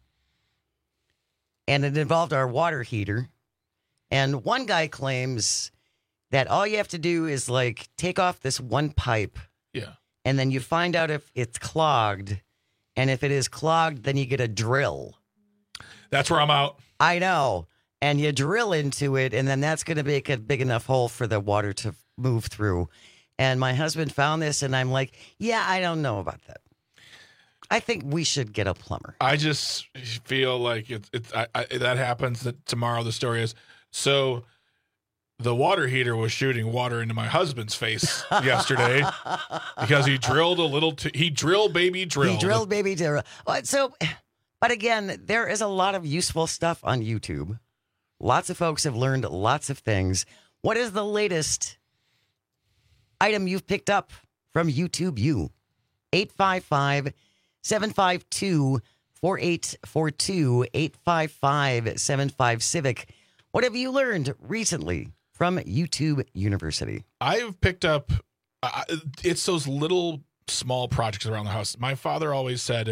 and it involved our water heater. And one guy claims that all you have to do is like take off this one pipe, Yeah. and then you find out if it's clogged. And if it is clogged, then you get a drill. That's where I'm out. I know. And you drill into it, and then that's going to make a big enough hole for the water to move through. And my husband found this, and I'm like, yeah, I don't know about that. I think we should get a plumber. I just feel like it's it's I, I, that happens. That tomorrow the story is so. The water heater was shooting water into my husband's face yesterday because he drilled a little. T- he drilled baby drilled. He drilled baby drill. Well, So, but again, there is a lot of useful stuff on YouTube. Lots of folks have learned lots of things. What is the latest item you've picked up from YouTube U? eight five five, seven five two, four eight four two, eight five five, seven five, Civic. What have you learned recently from YouTube University? I've picked up. Uh, it's those little small projects around the house. My father always said,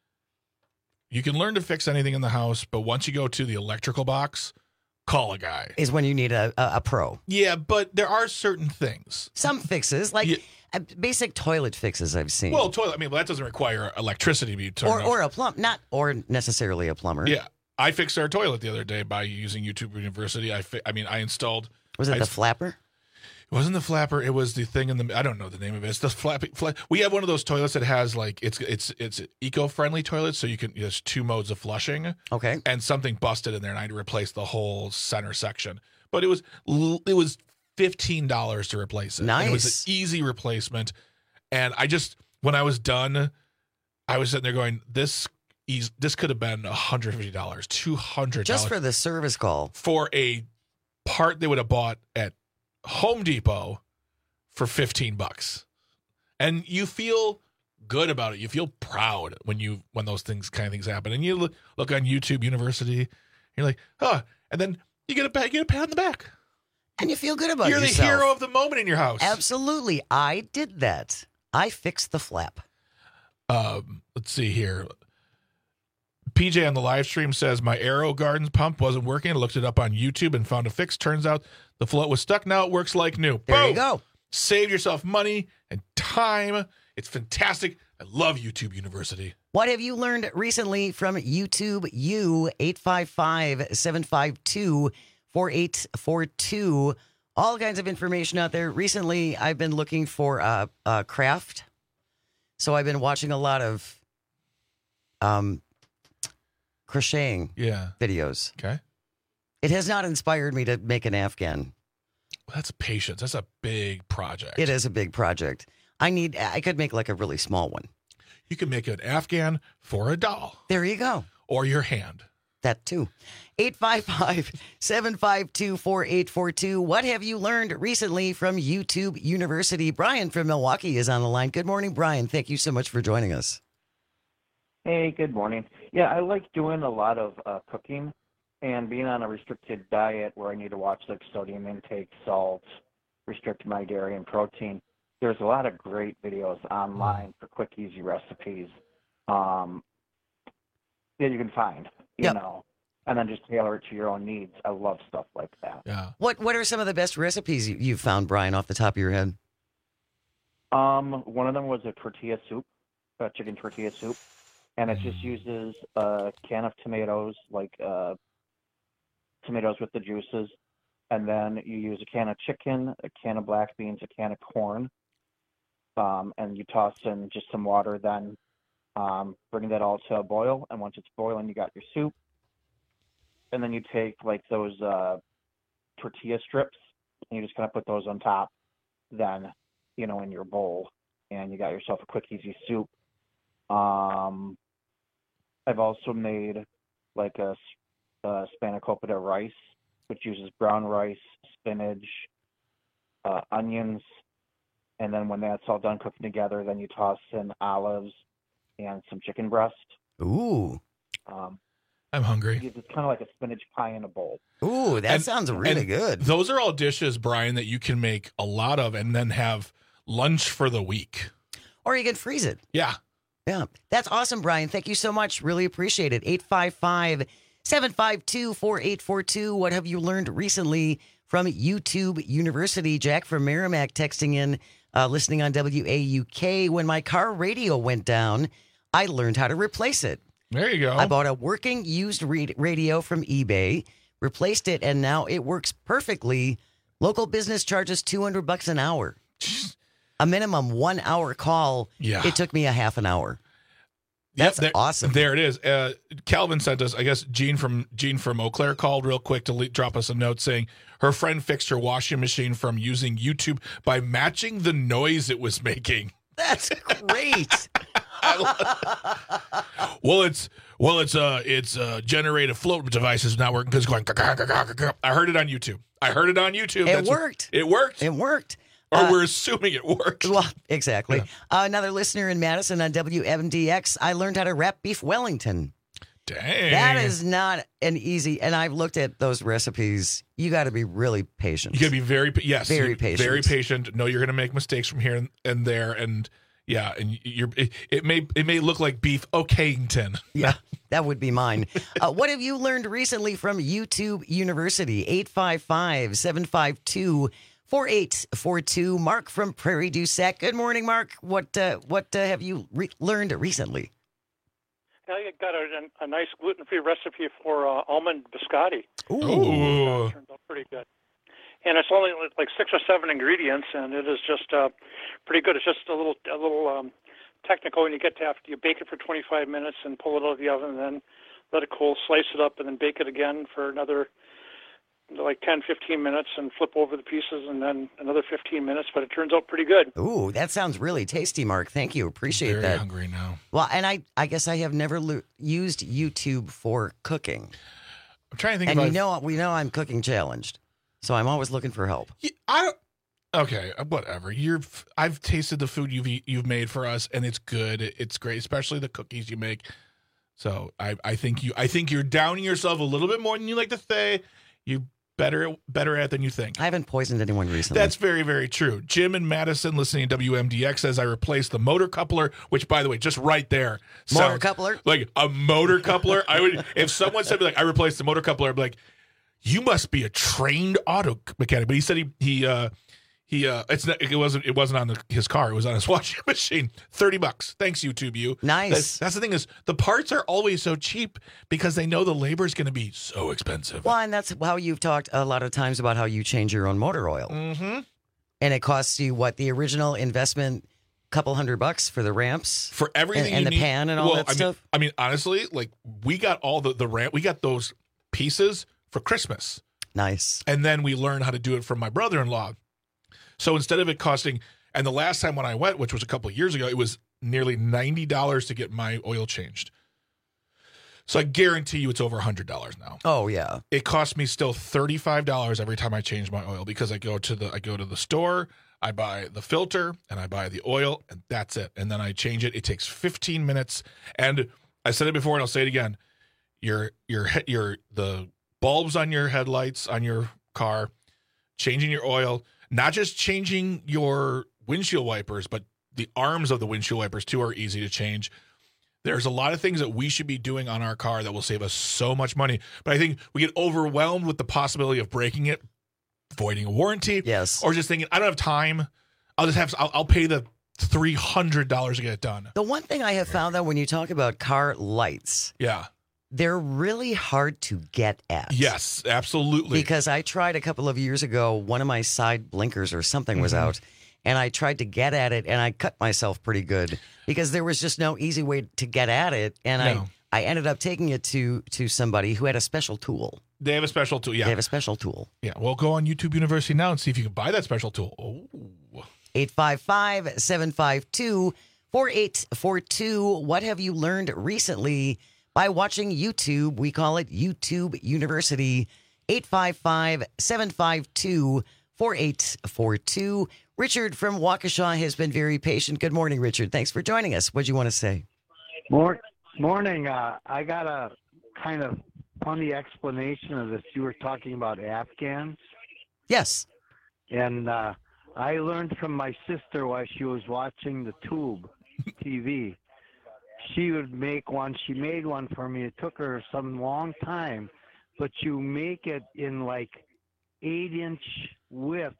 "You can learn to fix anything in the house, but once you go to the electrical box, call a guy." Is when you need a, a, a pro. Yeah, but there are certain things. Some fixes, like uh, basic toilet fixes I've seen. Well, toilet. I mean, well, that doesn't require electricity to be turned or off. or a plumb, not or necessarily a plumber. Yeah, I fixed our toilet the other day by using YouTube University. I, fi- I mean, I installed. Was it I, the flapper? It wasn't the flapper. It was the thing in the. I don't know the name of it. It's the flappy. Fla- we have one of those toilets that has like it's it's it's eco-friendly toilet, so you can there's two modes of flushing. Okay. And something busted in there, and I had to replace the whole center section. But it was l- it was fifteen dollars to replace it. And it was Nice. an easy replacement, and I just when I was done, I was sitting there going, this. Eas- This could have been one hundred fifty dollars, two hundred dollars Just for the service call. for a part they would have bought at Home Depot for fifteen bucks. And you feel good about it. You feel proud when you when those things kind of things happen. And you look, look on YouTube University, you're like, huh. And then you get a pat, you get a pat on the back. And you feel good about You're yourself. the hero of the moment in your house. Absolutely. I did that. I fixed the flap. Um, let's see here. P J on the live stream says, my Aero Gardens pump wasn't working. I looked it up on YouTube and found a fix. Turns out the float was stuck. Now it works like new. There Boom! you go. Save yourself money and time. It's fantastic. I love YouTube University. What have you learned recently from YouTube U? eight five five, seven five two, four eight four two. All kinds of information out there. Recently, I've been looking for uh, uh, craft. So I've been watching a lot of um, crocheting yeah. videos. Okay. It has not inspired me to make an Afghan. Well, that's patience. That's a big project. It is a big project. I need. I could make like a really small one. You can make an Afghan for a doll. There you go. Or your hand. That too. eight five five, seven five two, four eight four two. What have you learned recently from YouTube University? Brian from Milwaukee is on the line. Good morning, Brian. Thank you so much for joining us. Hey, good morning. Yeah, I like doing a lot of uh, cooking and being on a restricted diet where I need to watch like sodium intake, salt, restrict my dairy and protein. There's a lot of great videos online for quick, easy recipes um, that you can find, you yep. know, and then just tailor it to your own needs. I love stuff like that. Yeah. What What are some of the best recipes you, you've found, Brian, off the top of your head? Um, one of them was a tortilla soup, a chicken tortilla soup, and it just uses a can of tomatoes, like uh, tomatoes with the juices, and then you use a can of chicken, a can of black beans, a can of corn, um, and you toss in just some water, then um, bring that all to a boil, and once it's boiling, you got your soup, and then you take like those uh, tortilla strips, and you just kind of put those on top, then, you know, in your bowl, and you got yourself a quick, easy soup. Um, I've also made like a, a spanakopita rice, which uses brown rice, spinach, uh, onions, and then when that's all done cooking together, then you toss in olives and some chicken breast. Ooh. Um, I'm hungry. It's kind of like a spinach pie in a bowl. Ooh, that And- sounds really and good. Those are all dishes, Brian, that you can make a lot of and then have lunch for the week. Or you can freeze it. Yeah. Yeah. That's awesome, Brian. Thank you so much. Really appreciate it. eight five five, seven five two, four eight four two. What have you learned recently from YouTube University? Jack from Merrimack texting in, uh, listening on W A U K. When my car radio went down, I learned how to replace it. There you go. I bought a working used re- radio from eBay, replaced it, and now it works perfectly. Local business charges two hundred bucks an hour. A minimum one hour call. Yeah. It took me a half an hour. That's there, awesome. There it is. Uh, Calvin sent us, I guess Jean from Jean from Eau Claire called real quick to le- drop us a note saying her friend fixed her washing machine from using YouTube by matching the noise it was making. That's great. Well, it's well, it's uh, it's uh, generated float device is not working because it's going. Caw, caw, caw, caw, caw. I heard it on YouTube. I heard it on YouTube. It That's what- worked. it worked. It worked. Or Uh, we're assuming it worked. Well, exactly. Uh, another listener in Madison on W M D X. I learned how to wrap beef Wellington. Dang. That is not an easy, and I've looked at those recipes. You got to be really patient. You got to be very pa- yes, Very you're patient. very patient. Know you're going to make mistakes from here and, and there, and yeah, and you're it, it may it may look like beef Okington. Yeah, that would be mine. Uh, what have you learned recently from YouTube University? eight five five, seven five two, four eight four two. Mark from Prairie du Sac. Good morning, Mark. What uh, what uh, have you re- learned recently? I got a, a nice gluten-free recipe for uh, almond biscotti. Ooh. Uh, turned out pretty good. And it's only like six or seven ingredients, and it is just uh, pretty good. It's just a little a little um, technical, and you get to have to you bake it for twenty-five minutes and pull it out of the oven, and then let it cool, slice it up, and then bake it again for another like ten, fifteen minutes and flip over the pieces, and then another fifteen minutes, but it turns out pretty good. Ooh, that sounds really tasty, Mark. Thank you. Appreciate Very that. hungry now. Well, and I, I guess I have never lo- used YouTube for cooking. I'm trying to think And if you I've- know, we know I'm cooking challenged, so I'm always looking for help. I don't. Okay, whatever. You're. I've tasted the food you've eat- you've made for us, and it's good. It's great, especially the cookies you make. So I, I think you. I think you're downing yourself a little bit more than you like to say. You better better at it than you think. I haven't poisoned anyone recently. That's very, very true. Jim in Madison, listening to W M D X, says I replaced the motor coupler, which, by the way, just right there, Motor sounds coupler? like a motor coupler. I would, if someone said like I replaced the motor coupler, I'd be like, you must be a trained auto mechanic. But he said he he uh, He uh, it's not, it wasn't it wasn't on the, his car. It was on his washing machine. Thirty bucks. Thanks, YouTube. You nice. That's, that's the thing is the parts are always so cheap because they know the labor is going to be so expensive. Well, and that's how you've talked a lot of times about how you change your own motor oil, mm-hmm. and it costs you what the original investment, couple hundred bucks for the ramps, for everything, and, and you the need. pan and all well, that I stuff. Mean, I mean, honestly, like we got all the the ramp. We got those pieces for Christmas. Nice. And then we learned how to do it from my brother-in-law. So instead of it costing, and the last time when I went, which was a couple of years ago, it was nearly ninety dollars to get my oil changed. So I guarantee you it's over one hundred dollars now. Oh, yeah. It costs me still thirty-five dollars every time I change my oil because I go to the I go to the store, I buy the filter, and I buy the oil, and that's it. And then I change it. It takes fifteen minutes. And I said it before, and I'll say it again. Your your your the bulbs on your headlights on your car, changing your oil, not just changing your windshield wipers, but the arms of the windshield wipers too are easy to change. There's a lot of things that we should be doing on our car that will save us so much money. But I think we get overwhelmed with the possibility of breaking it, voiding a warranty, yes, or just thinking, I don't have time. I'll just have I'll, I'll pay the three hundred dollars to get it done. The one thing I have found that when you talk about car lights, yeah, they're really hard to get at. Yes, absolutely. Because I tried a couple of years ago, one of my side blinkers or something was Mhm. out, and I tried to get at it, and I cut myself pretty good because there was just no easy way to get at it, and No. I, I ended up taking it to to somebody who had a special tool. They have a special tool. Yeah, They have a special tool. yeah. Well, go on YouTube University now and see if you can buy that special tool. Oh. eight five five, seven five two, four eight four two. What have you learned recently by watching YouTube? We call it YouTube University. eight five five, seven five two, four eight four two. Richard from Waukesha has been very patient. Good morning, Richard. Thanks for joining us. What do you want to say? Mor- morning. Uh, I got a kind of funny explanation of this. You were talking about Afghans. Yes. And uh, I learned from my sister while she was watching the Tube T V. She would make one. She made one for me. It took her some long time, but you make it in like eight-inch widths,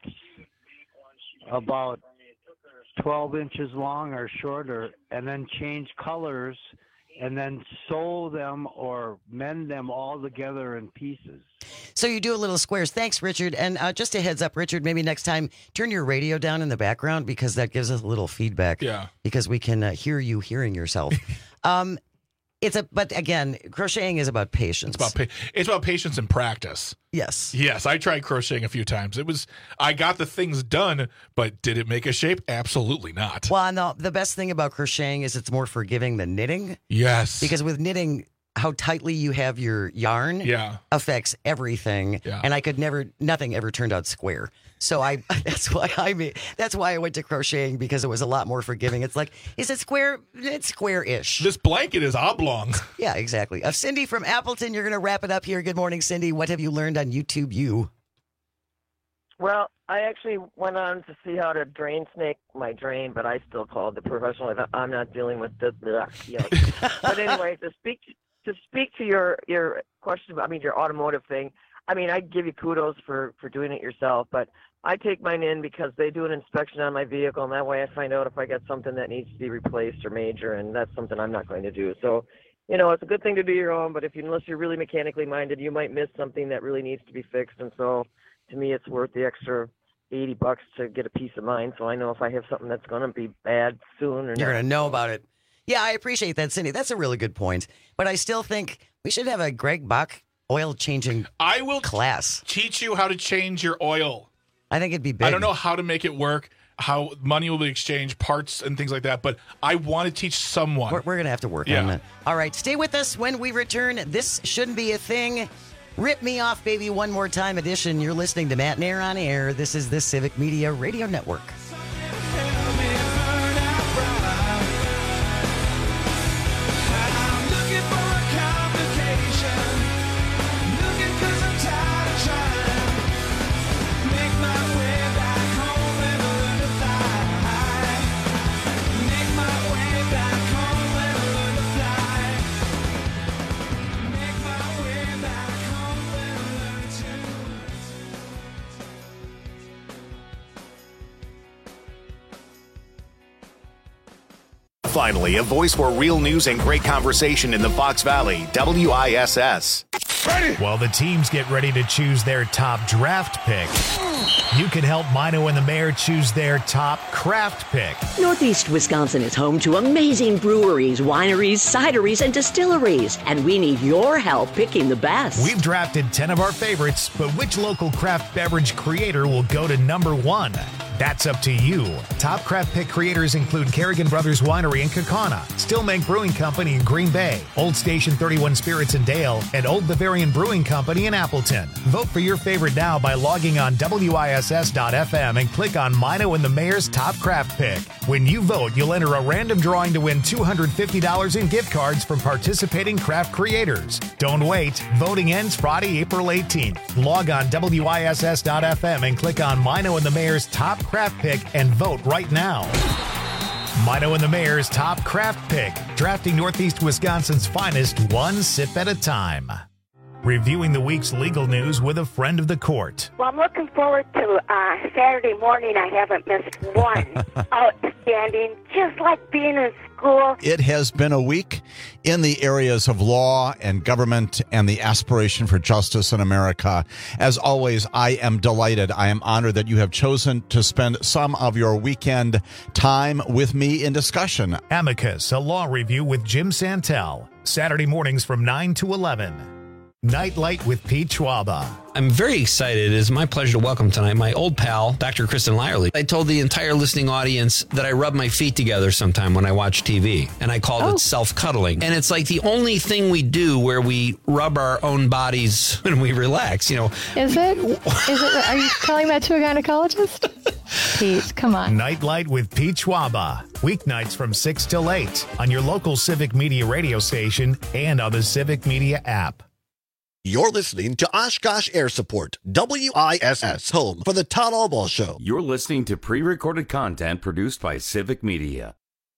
about twelve inches long or shorter, and then change colors, and then sew them or mend them all together in pieces. So you do a little squares. Thanks, Richard. And uh, just a heads up, Richard, maybe next time turn your radio down in the background because that gives us a little feedback. Yeah. Because we can uh, hear you hearing yourself. um, it's a, but again, crocheting is about patience. It's about pa- it's about patience and practice. Yes. Yes, I tried crocheting a few times. It was I got the things done, but did it make a shape? Absolutely not. Well, no, the best thing about crocheting is it's more forgiving than knitting. Yes. Because with knitting, how tightly you have your yarn Yeah. affects everything. Yeah. And I could never, nothing ever turned out square. So I, that's why I mean, that's why I went to crocheting because it was a lot more forgiving. It's like, is it square? It's square-ish. This blanket is oblong. Yeah, exactly. Uh, Cindy from Appleton, you're going to wrap it up here. Good morning, Cindy. What have you learned on YouTube U? Well, I actually went on to see how to drain snake my drain, but I still called the professional. I'm not dealing with the. the yuck. But anyway, to speak to speak to your your question about, I mean, your automotive thing. I mean, I give you kudos for for doing it yourself, but I take mine in because they do an inspection on my vehicle, and that way I find out if I got something that needs to be replaced or major, and that's something I'm not going to do. So, you know, it's a good thing to do your own, but if you, unless you're really mechanically minded, you might miss something that really needs to be fixed, and so to me, it's worth the extra eighty bucks to get a peace of mind, so I know if I have something that's going to be bad soon or You're not. going to know about it. Yeah, I appreciate that, Cindy. That's a really good point. But I still think we should have a Greg Bach oil changing I will class. Teach you how to change your oil. I think it'd be big. I don't know how to make it work, how money will be exchanged, parts and things like that, but I want to teach someone. We're, we're going to have to work Yeah. on that. All right, stay with us when we return. This shouldn't be a thing. Rip Me Off, Baby, One More Time edition. You're listening to Matt Nair on Air. This is the Civic Media Radio Network. Finally, a voice for real news and great conversation in the Fox Valley, W I S S. Ready? While the teams get ready to choose their top draft pick, you can help Mino and the Mayor choose their top craft pick. Northeast Wisconsin is home to amazing breweries, wineries, cideries, and distilleries, and we need your help picking the best. We've drafted ten of our favorites, but which local craft beverage creator will go to number one? That's up to you. Top craft pick creators include Kerrigan Brothers Winery in Kaukauna, Stillmank Brewing Company in Green Bay, Old Station thirty-one Spirits in Dale, and Old Bavarian Brewing Company in Appleton. Vote for your favorite now by logging on W I S S dot F M and click on Mino and the Mayor's Top Craft Pick. When you vote, you'll enter a random drawing to win two hundred fifty dollars in gift cards from participating craft creators. Don't wait. Voting ends Friday, April eighteenth. Log on W I S S dot F M and click on Mino and the Mayor's Top Craft Pick and vote right now. Mino and the Mayor's Top Craft Pick, drafting Northeast Wisconsin's finest one sip at a time. Reviewing the week's legal news with a friend of the court. Well, I'm looking forward to uh, Saturday morning. I haven't missed one. Outstanding, just like being in school. It has been a week in the areas of law and government and the aspiration for justice in America. As always, I am delighted. I am honored that you have chosen to spend some of your weekend time with me in discussion. Amicus, a law review with Jim Santel. Saturday mornings from nine to eleven. Nightlight with Pete Schwaba. I'm very excited. It is my pleasure to welcome tonight my old pal, Doctor Kristen Lyerly. I told the entire listening audience that I rub my feet together sometime when I watch T V, and I called oh. it self-cuddling. And it's like the only thing we do where we rub our own bodies when we relax, you know. Is it? Is it? Are you telling that to a gynecologist? Pete, come on. Nightlight with Pete Schwaba. Weeknights from six till eight on your local Civic Media radio station and on the Civic Media app. You're listening to Oshkosh Air Support, W I S S, home for the Todd Albaugh Show. You're listening to pre-recorded content produced by Civic Media.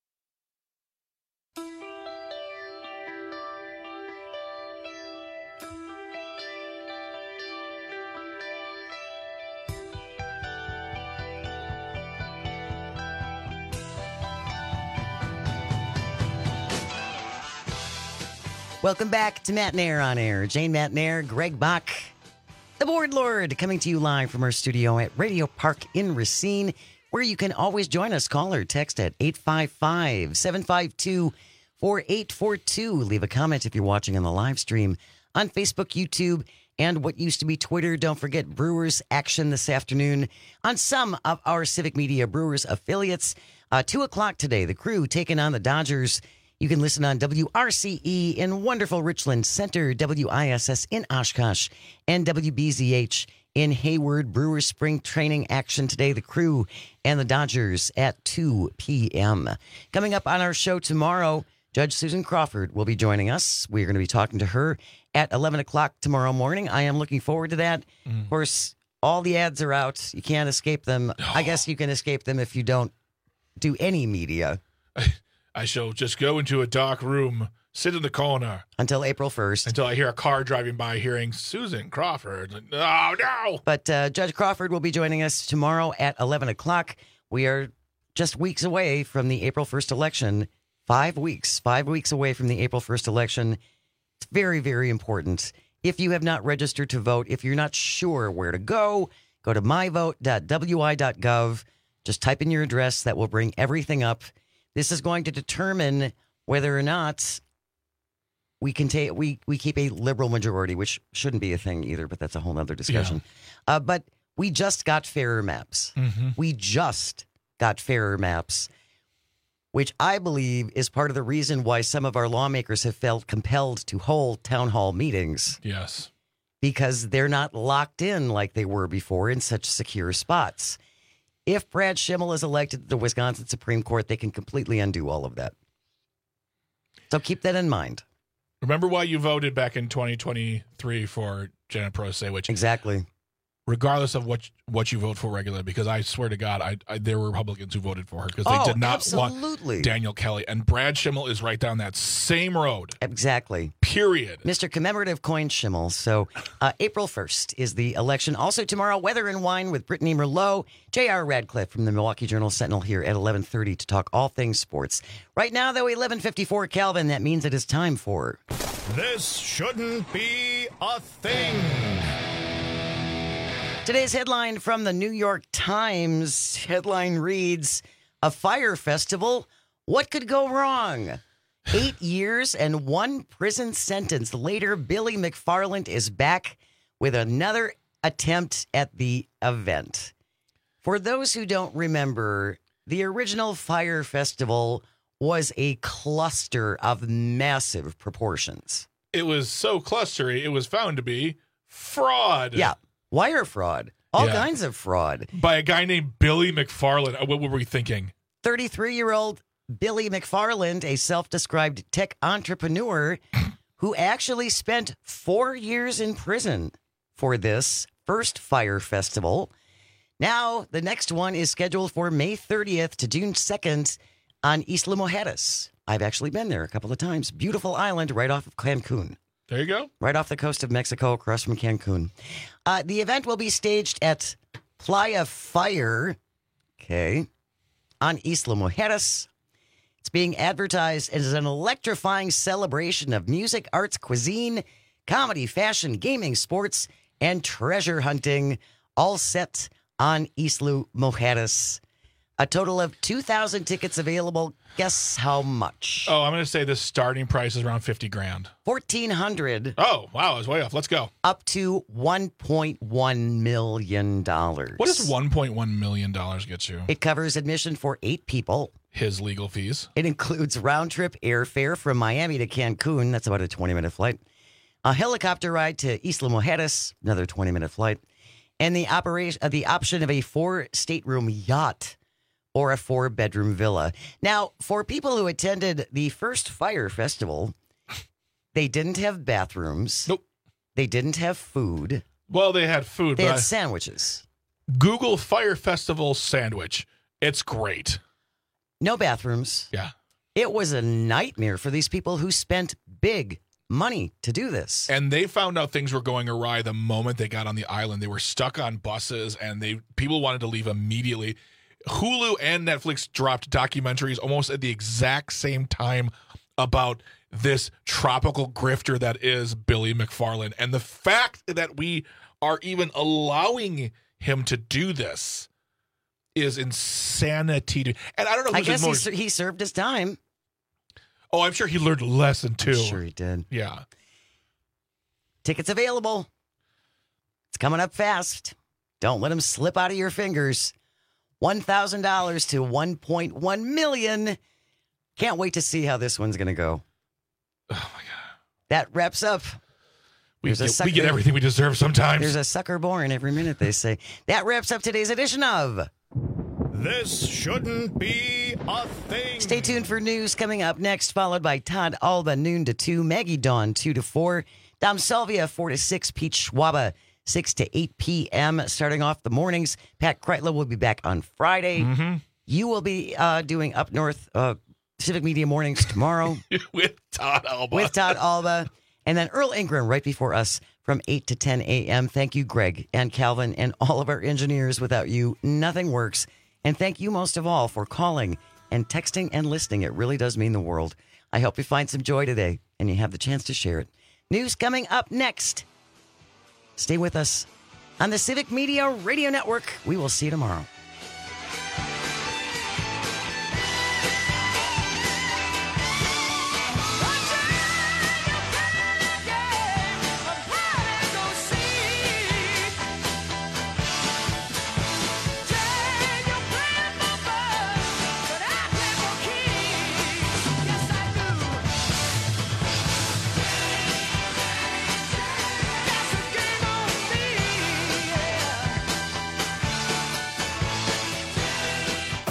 Welcome back to Matt Nair on Air. Jane Matt Nair, Greg Bach, the Board Lord, coming to you live from our studio at Radio Park in Racine, where you can always join us. Call or text at eight five five, seven five two, four eight four two. Leave a comment if you're watching on the live stream on Facebook, YouTube, and what used to be Twitter. Don't forget Brewers action this afternoon on some of our Civic Media Brewers affiliates. Uh, two o'clock today, the Crew taking on the Dodgers. You can listen on W R C E in wonderful Richland Center, W I S S in Oshkosh, and W B Z H in Hayward. Brewers spring training action today. The Crew and the Dodgers at two p.m. Coming up on our show tomorrow, Judge Susan Crawford will be joining us. We're going to be talking to her at eleven o'clock tomorrow morning. I am looking forward to that. Mm. Of course, all the ads are out. You can't escape them. Oh. I guess you can escape them if you don't do any media. I shall just go into a dark room, sit in the corner. Until April first. Until I hear a car driving by hearing Susan Crawford. Like, oh, no. But uh, Judge Crawford will be joining us tomorrow at eleven o'clock. We are just weeks away from the April first election. Five weeks. Five weeks away from the April first election. It's very, very important. If you have not registered to vote, if you're not sure where to go, go to my vote dot w i dot gov. Just type in your address. That will bring everything up. This is going to determine whether or not we can take we we keep a liberal majority, which shouldn't be a thing either, but that's a whole other discussion. Yeah. Uh, but we just got fairer maps. Mm-hmm. We just got fairer maps, which I believe is part of the reason why some of our lawmakers have felt compelled to hold town hall meetings. Yes. Because they're not locked in like they were before in such secure spots. If Brad Schimmel is elected to the Wisconsin Supreme Court, they can completely undo all of that. So keep that in mind. Remember why you voted back in twenty twenty-three for Janet Prosewicz? Exactly. regardless of what what you vote for regularly, because I swear to God, I, I there were Republicans who voted for her because they Oh, did not absolutely. want Daniel Kelly. And Brad Schimmel is right down that same road. Exactly. Period. Mister Commemorative Coin Schimmel. So uh, April first is the election. Also tomorrow, Weather and Wine with Brittany Merlot. J R. Radcliffe from the Milwaukee Journal Sentinel here at eleven thirty to talk all things sports. Right now, though, eleven fifty-four, Calvin, that means it is time for... This shouldn't be a thing. Today's headline from the New York Times. Headline reads, "A fire festival. What could go wrong?" Eight years and one prison sentence later, Billy McFarland is back with another attempt at the event. For those who don't remember, the original fire festival was a cluster of massive proportions. It was so clustery, it was found to be fraud. Yeah. Wire fraud. All Yeah. kinds of fraud. By a guy named Billy McFarland. Uh, What were we thinking? thirty-three-year-old Billy McFarland, a self-described tech entrepreneur who actually spent four years in prison for this first fire festival. Now, the next one is scheduled for May thirtieth to June second on Isla Mujeres. I've actually been there a couple of times. Beautiful island right off of Cancun. There you go. Right off the coast of Mexico, across from Cancun. Uh, the event will be staged at Playa Fire, okay, on Isla Mujeres. It's being advertised as an electrifying celebration of music, arts, cuisine, comedy, fashion, gaming, sports, and treasure hunting, all set on Isla Mujeres. A total of two thousand tickets available. Guess how much? Oh, I'm going to say the starting price is around fifty grand. fourteen hundred. Oh, wow. I was way off. Let's go. Up to one point one million dollars. What does one point one million dollars get you? It covers admission for eight people. His legal fees. It includes round-trip airfare from Miami to Cancun. That's about a twenty-minute flight. A helicopter ride to Isla Mujeres, another twenty-minute flight. And the operation, uh, the option of a four-stateroom yacht or a four-bedroom villa. Now, for people who attended the first fire festival, they didn't have bathrooms. Nope. They didn't have food. Well, they had food. They but had I- sandwiches. Google Fire Festival sandwich. It's great. No bathrooms. Yeah. It was a nightmare for these people who spent big money to do this. And they found out things were going awry the moment they got on the island. They were stuck on buses, and they people wanted to leave immediately. Hulu and Netflix dropped documentaries almost at the exact same time about this tropical grifter that is Billy McFarland. And the fact that we are even allowing him to do this is insanity. And I don't know who's I guess more... he, ser- he served his time. Oh, I'm sure he learned a lesson too. I'm sure he did. Yeah. Tickets available. It's coming up fast. Don't let them slip out of your fingers. one thousand dollars to one point one million dollars. Can't wait to see how this one's going to go. Oh, my God. That wraps up. We There's a get, sucker- we get everything we deserve sometimes. There's a sucker born every minute, they say. That wraps up today's edition of This shouldn't be a thing. Stay tuned for news coming up next, followed by Todd Alba, noon to two, Maggie Dawn, two to four, Dom Salvia, four to six, Pete Schwaba, six to eight p.m. Starting off the mornings, Pat Kreitler will be back on Friday. Mm-hmm. You will be uh, doing Up North uh, Civic Media Mornings tomorrow. With Todd Alba. With Todd Alba. And then Earl Ingram right before us from eight to ten a.m. Thank you, Greg and Calvin and all of our engineers. Without you, nothing works. And thank you most of all for calling and texting and listening. It really does mean the world. I hope you find some joy today and you have the chance to share it. News coming up next. Stay with us on the Civic Media Radio Network. We will see you tomorrow.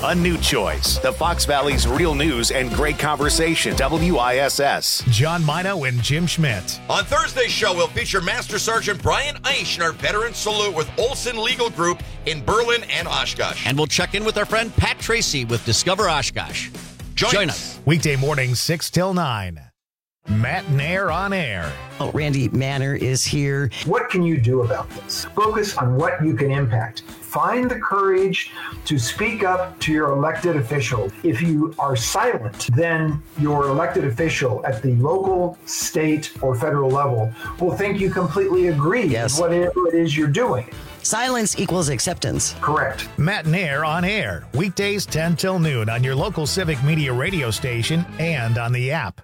A new choice. The Fox Valley's real news and great conversation. W I S S. John Mino and Jim Schmidt. On Thursday's show, we'll feature Master Sergeant Brian Eichner Veteran Salute with Olson Legal Group in Berlin and Oshkosh. And we'll check in with our friend Pat Tracy with Discover Oshkosh. Join, Join us. Weekday mornings, six till nine. Matt Nair on air. Oh, Randy Manor is here. What can you do about this? Focus on what you can impact. Find the courage to speak up to your elected official. If you are silent, then your elected official at the local, state, or federal level will think you completely agree yes. with whatever it is you're doing. Silence equals acceptance. Correct. Matt Nair on air. Weekdays ten till noon on your local Civic Media radio station and on the app.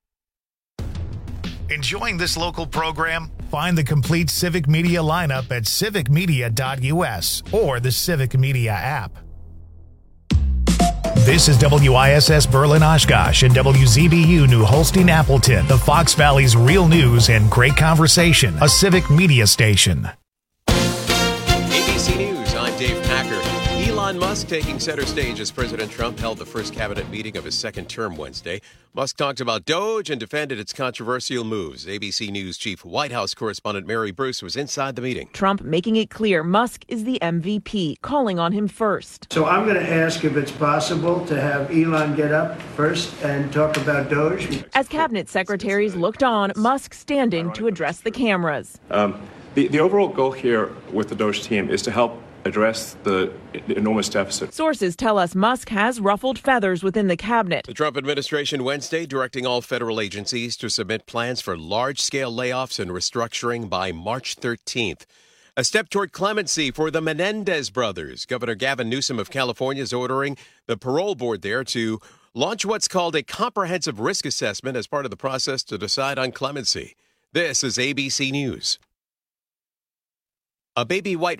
Enjoying this local program? Find the complete Civic Media lineup at civic media dot U S or the Civic Media app. This is W I S S Berlin Oshkosh and W Z B U New Holstein Appleton, the Fox Valley's real news and great conversation, a Civic Media station. A B C News, I'm Dave Packer. Elon Musk taking center stage as President Trump held the first cabinet meeting of his second term Wednesday. Musk talked about Doge and defended its controversial moves. A B C News chief White House correspondent Mary Bruce was inside the meeting. Trump making it clear Musk is the M V P, calling on him first. So I'm going to ask if it's possible to have Elon get up first and talk about Doge. As cabinet secretaries looked on, Musk standing to address the cameras. Um, the, the overall goal here with the Doge team is to help address the enormous deficit. Sources tell us Musk has ruffled feathers within the cabinet. The Trump administration Wednesday directing all federal agencies to submit plans for large-scale layoffs and restructuring by March thirteenth. A step toward clemency for the Menendez brothers. Governor Gavin Newsom of California is ordering the parole board there to launch what's called a comprehensive risk assessment as part of the process to decide on clemency. This is A B C News. A baby white